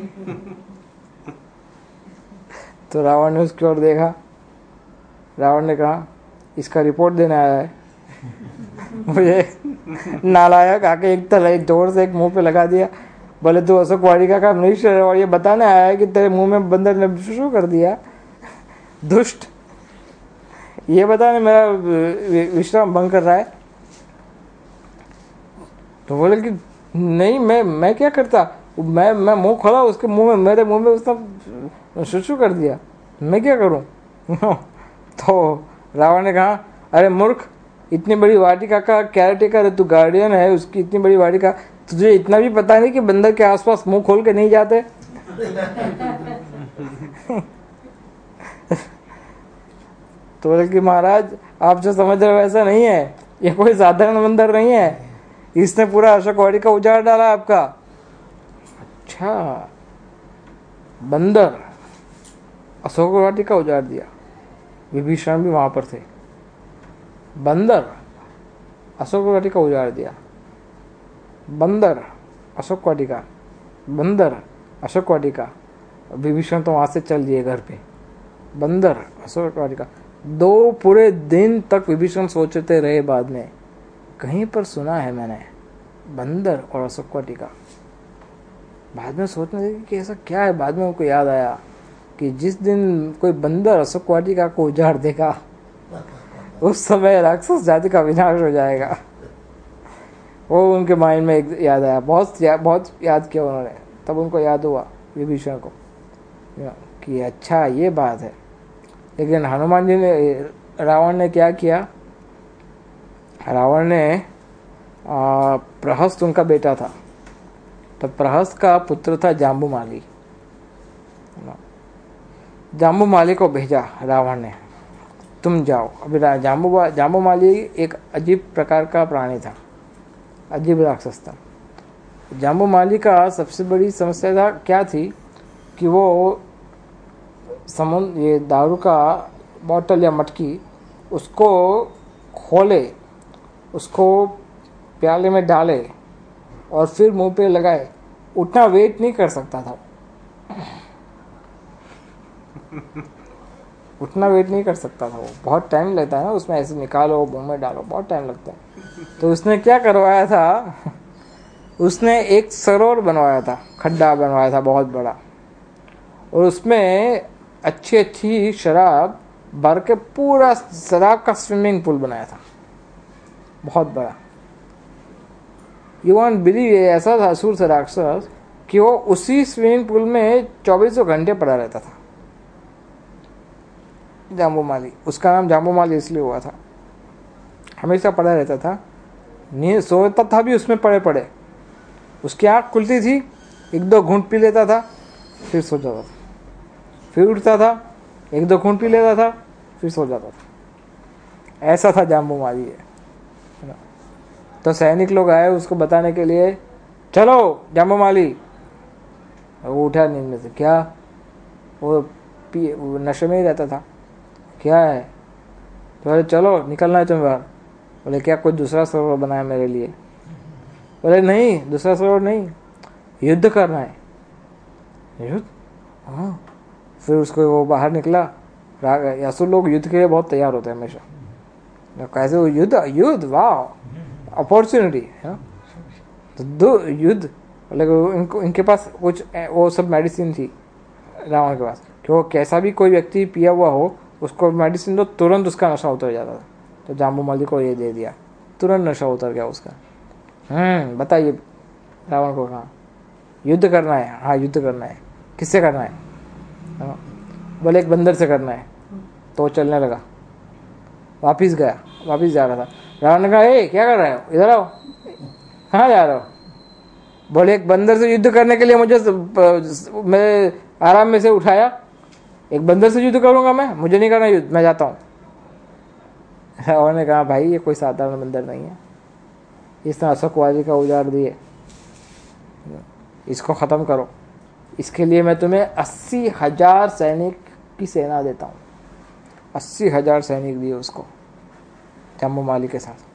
S1: तो रावण ने उसकी ओर देखा। रावण ने कहा, इसका रिपोर्ट देने आया है। मुझे नालायक आके एक तल एक जोर से एक मुंह पे लगा दिया। बोले तू अशोक वाटिका का मिनिस्टर है और ये बताने आया है कि तेरे मुंह में बंदर ने शुशु कर दिया। दुष्ट, ये बताने मेरा विश्राम भंग कर रहा है। तो बोले कि नहीं, मैं मैं क्या करता, मैं मैं मुंह खोला, उसके मुंह में, मेरे मुंह में उसने शुशु कर दिया, मैं क्या करूं। तो रावण ने कहा, अरे मूर्ख, इतनी बड़ी वाटिका का केयरटेकर है तू, गार्डियन है उसकी, इतनी बड़ी वाटिका, तुझे इतना भी पता नहीं कि बंदर के आसपास मुंह खोल के नहीं जाते। तो बोले कि महाराज आप जो समझ रहे हो ऐसा नहीं है, ये कोई साधारण बंदर नहीं है, इसने पूरा अशोक वाटिका उजाड़ डाला आपका। अच्छा, बंदर अशोक वाटिका उजाड़ दिया, विभीषण भी वहां पर थे। बंदर अशोक वाटिका उजाड़ दिया, बंदर अशोक वाटिका, बंदर अशोक वाटिका। विभीषण तो वहां से चल दिए घर पे। बंदर अशोक वाटिका, दो पूरे दिन तक विभीषण सोचते रहे। बाद में कहीं पर सुना है मैंने बंदर और अशोक वाटिका। बाद में सोचने लगे कि ऐसा क्या है। बाद में उनको याद आया कि जिस दिन कोई बंदर अशोक वाटिका को उजाड़ देगा उस समय राक्षस जाति का विनाश हो जाएगा। वो उनके माइंड में एक याद आया, बहुत या, बहुत याद किया उन्होंने। तब उनको याद हुआ विभीषण को कि अच्छा ये बात है। लेकिन हनुमान जी ने, रावण ने क्या किया, रावण ने प्रहस्त उनका बेटा था, तो प्रहस्त का पुत्र था जाम्बुमाली। जाम्बुमाली को भेजा रावण ने, तुम जाओ। अभी जाम्बू जाम्बुमाली एक अजीब प्रकार का प्राणी था, अजीब राक्षस था। जाम्बुमाली का सबसे बड़ी समस्या था क्या थी कि वो समुद्र, ये दारू का बोतल या मटकी, उसको खोले, उसको प्याले में डाले और फिर मुंह पे लगाए, उतना वेट नहीं कर सकता था। उतना वेट नहीं कर सकता था वो, बहुत टाइम लगता है ना उसमें, ऐसे निकालो मुंह में डालो, बहुत टाइम लगता है। तो उसने क्या करवाया था, उसने एक सरोवर बनवाया था, खड्डा बनवाया था बहुत बड़ा, और उसमें अच्छी अच्छी शराब भर के पूरा शराब का स्विमिंग पूल बनाया था, बहुत बड़ा। यू वॉन्ट बिलीव, ऐसा था असुर से राक्षस कि वो उसी स्विमिंग पूल में चौबीसों घंटे पड़ा रहता था। जाम्बूमाली, उसका नाम जाम्बूमाली इसलिए हुआ था, हमेशा पड़ा रहता था, नींद सोता था भी उसमें पड़े पड़े। उसकी आँख खुलती थी, एक दो घूंट पी लेता था, फिर सो जाता था, फिर उठता था, एक दो घूंट पी लेता था, फिर सो जाता था। ऐसा था जाम्बूमाली है। तो सैनिक लोग आए उसको बताने के लिए, चलो जाम्बूमाली। वो उठा नींद में से, क्या? वो पी वो नशे में ही रहता था। क्या है? तो बोले चलो निकलना है तुम्हें बाहर। बोले क्या कोई दूसरा सरोवर बनाया मेरे लिए? बोले नहीं, दूसरा सरोवर नहीं, युद्ध करना है। युद्ध? हाँ। फिर उसको वो बाहर निकला। असुर लोग युद्ध के लिए बहुत तैयार होते हैं हमेशा। कैसे वो युद्ध? युद्ध, वाह, अपॉर्चुनिटी है। तो दो युद्ध, मतलब इनको इनके पास कुछ वो सब मेडिसिन थी रावण के पास, कि वो कैसा भी कोई व्यक्ति पिया हुआ हो उसको मेडिसिन दो, तुरंत उसका नशा उतर जाता था। तो जाम्बूमाली को ये दे दिया, तुरंत नशा उतर गया उसका। हम्म बताइए रावण को, कहा युद्ध करना है? हाँ युद्ध करना है। किससे करना है? हाँ। बोले एक बंदर से करना है। तो वो चलने लगा, वापिस गया, वापिस जा रहा था। रावण ने कहा, ए क्या कर रहे हो, इधर आओ। कहाँ जा रहे हो? बोले एक बंदर से युद्ध करने के लिए मुझे मैं आराम में से उठाया, एक बंदर से युद्ध करूंगा मैं? मुझे नहीं करना युद्ध, मैं जाता हूँ। रावण ने कहा, भाई ये कोई साधारण बंदर नहीं है, इसने अशोकवादी का उजाड़ दिए, इसको ख़त्म करो। इसके लिए मैं तुम्हें अस्सी हजार सैनिक की सेना देता हूँ। अस्सी हजार सैनिक दिए उसको जाम्बूमाली के साथ।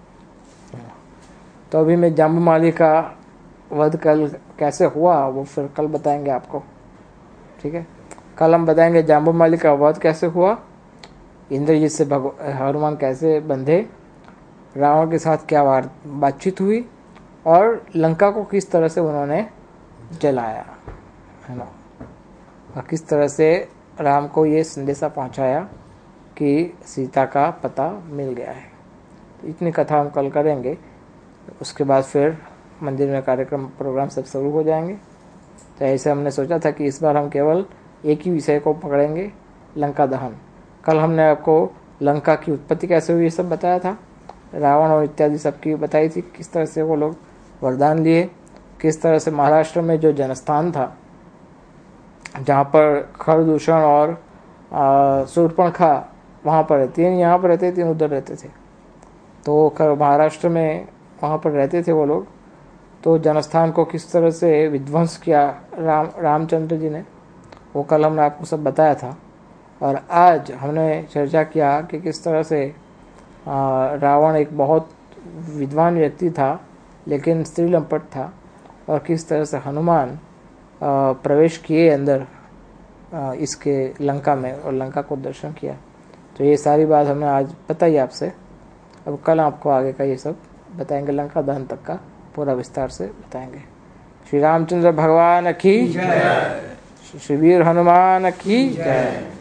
S1: तो अभी मैं जाम्बूमाली का वध कल कैसे हुआ वो फिर कल बताएंगे आपको, ठीक है? कल हम बताएंगे जाम्बूमाली का वध कैसे हुआ, इंद्रजीत से हनुमान कैसे बंधे, रावण के साथ क्या बातचीत हुई, और लंका को किस तरह से उन्होंने जलाया, है ना, और किस तरह से राम को ये संदेशा पहुंचाया कि सीता का पता मिल गया है। तो इतनी कथा हम कल करेंगे। उसके बाद फिर मंदिर में कार्यक्रम प्रोग्राम सब शुरू हो जाएंगे। तो ऐसे हमने सोचा था कि इस बार हम केवल एक ही विषय को पकड़ेंगे, लंका दहन। कल हमने आपको लंका की उत्पत्ति कैसे हुई ये सब बताया था, रावण और इत्यादि सबकी बताई थी, किस तरह से वो लोग वरदान लिए, किस तरह से महाराष्ट्र में जो जनस्थान था जहाँ पर खरदूषण और शूर्पणखा वहाँ पर रहती है, यहाँ पर रहते थे, उधर रहते थे, तो महाराष्ट्र में वहाँ पर रहते थे वो लोग। तो जनस्थान को किस तरह से विध्वंस किया राम रामचंद्र जी ने, वो कल हमने आपको सब बताया था। और आज हमने चर्चा किया कि किस तरह से रावण एक बहुत विद्वान व्यक्ति था लेकिन स्त्री लंपट था, और किस तरह से हनुमान प्रवेश किए अंदर इसके लंका में और लंका को दर्शन किया। तो ये सारी बात हमने आज बताई आपसे। अब कल आपको आगे का ये सब बताएंगे, लंका दहन तक का पूरा विस्तार से बताएंगे। श्री रामचंद्र भगवान की जय, श्री वीर हनुमान की जय।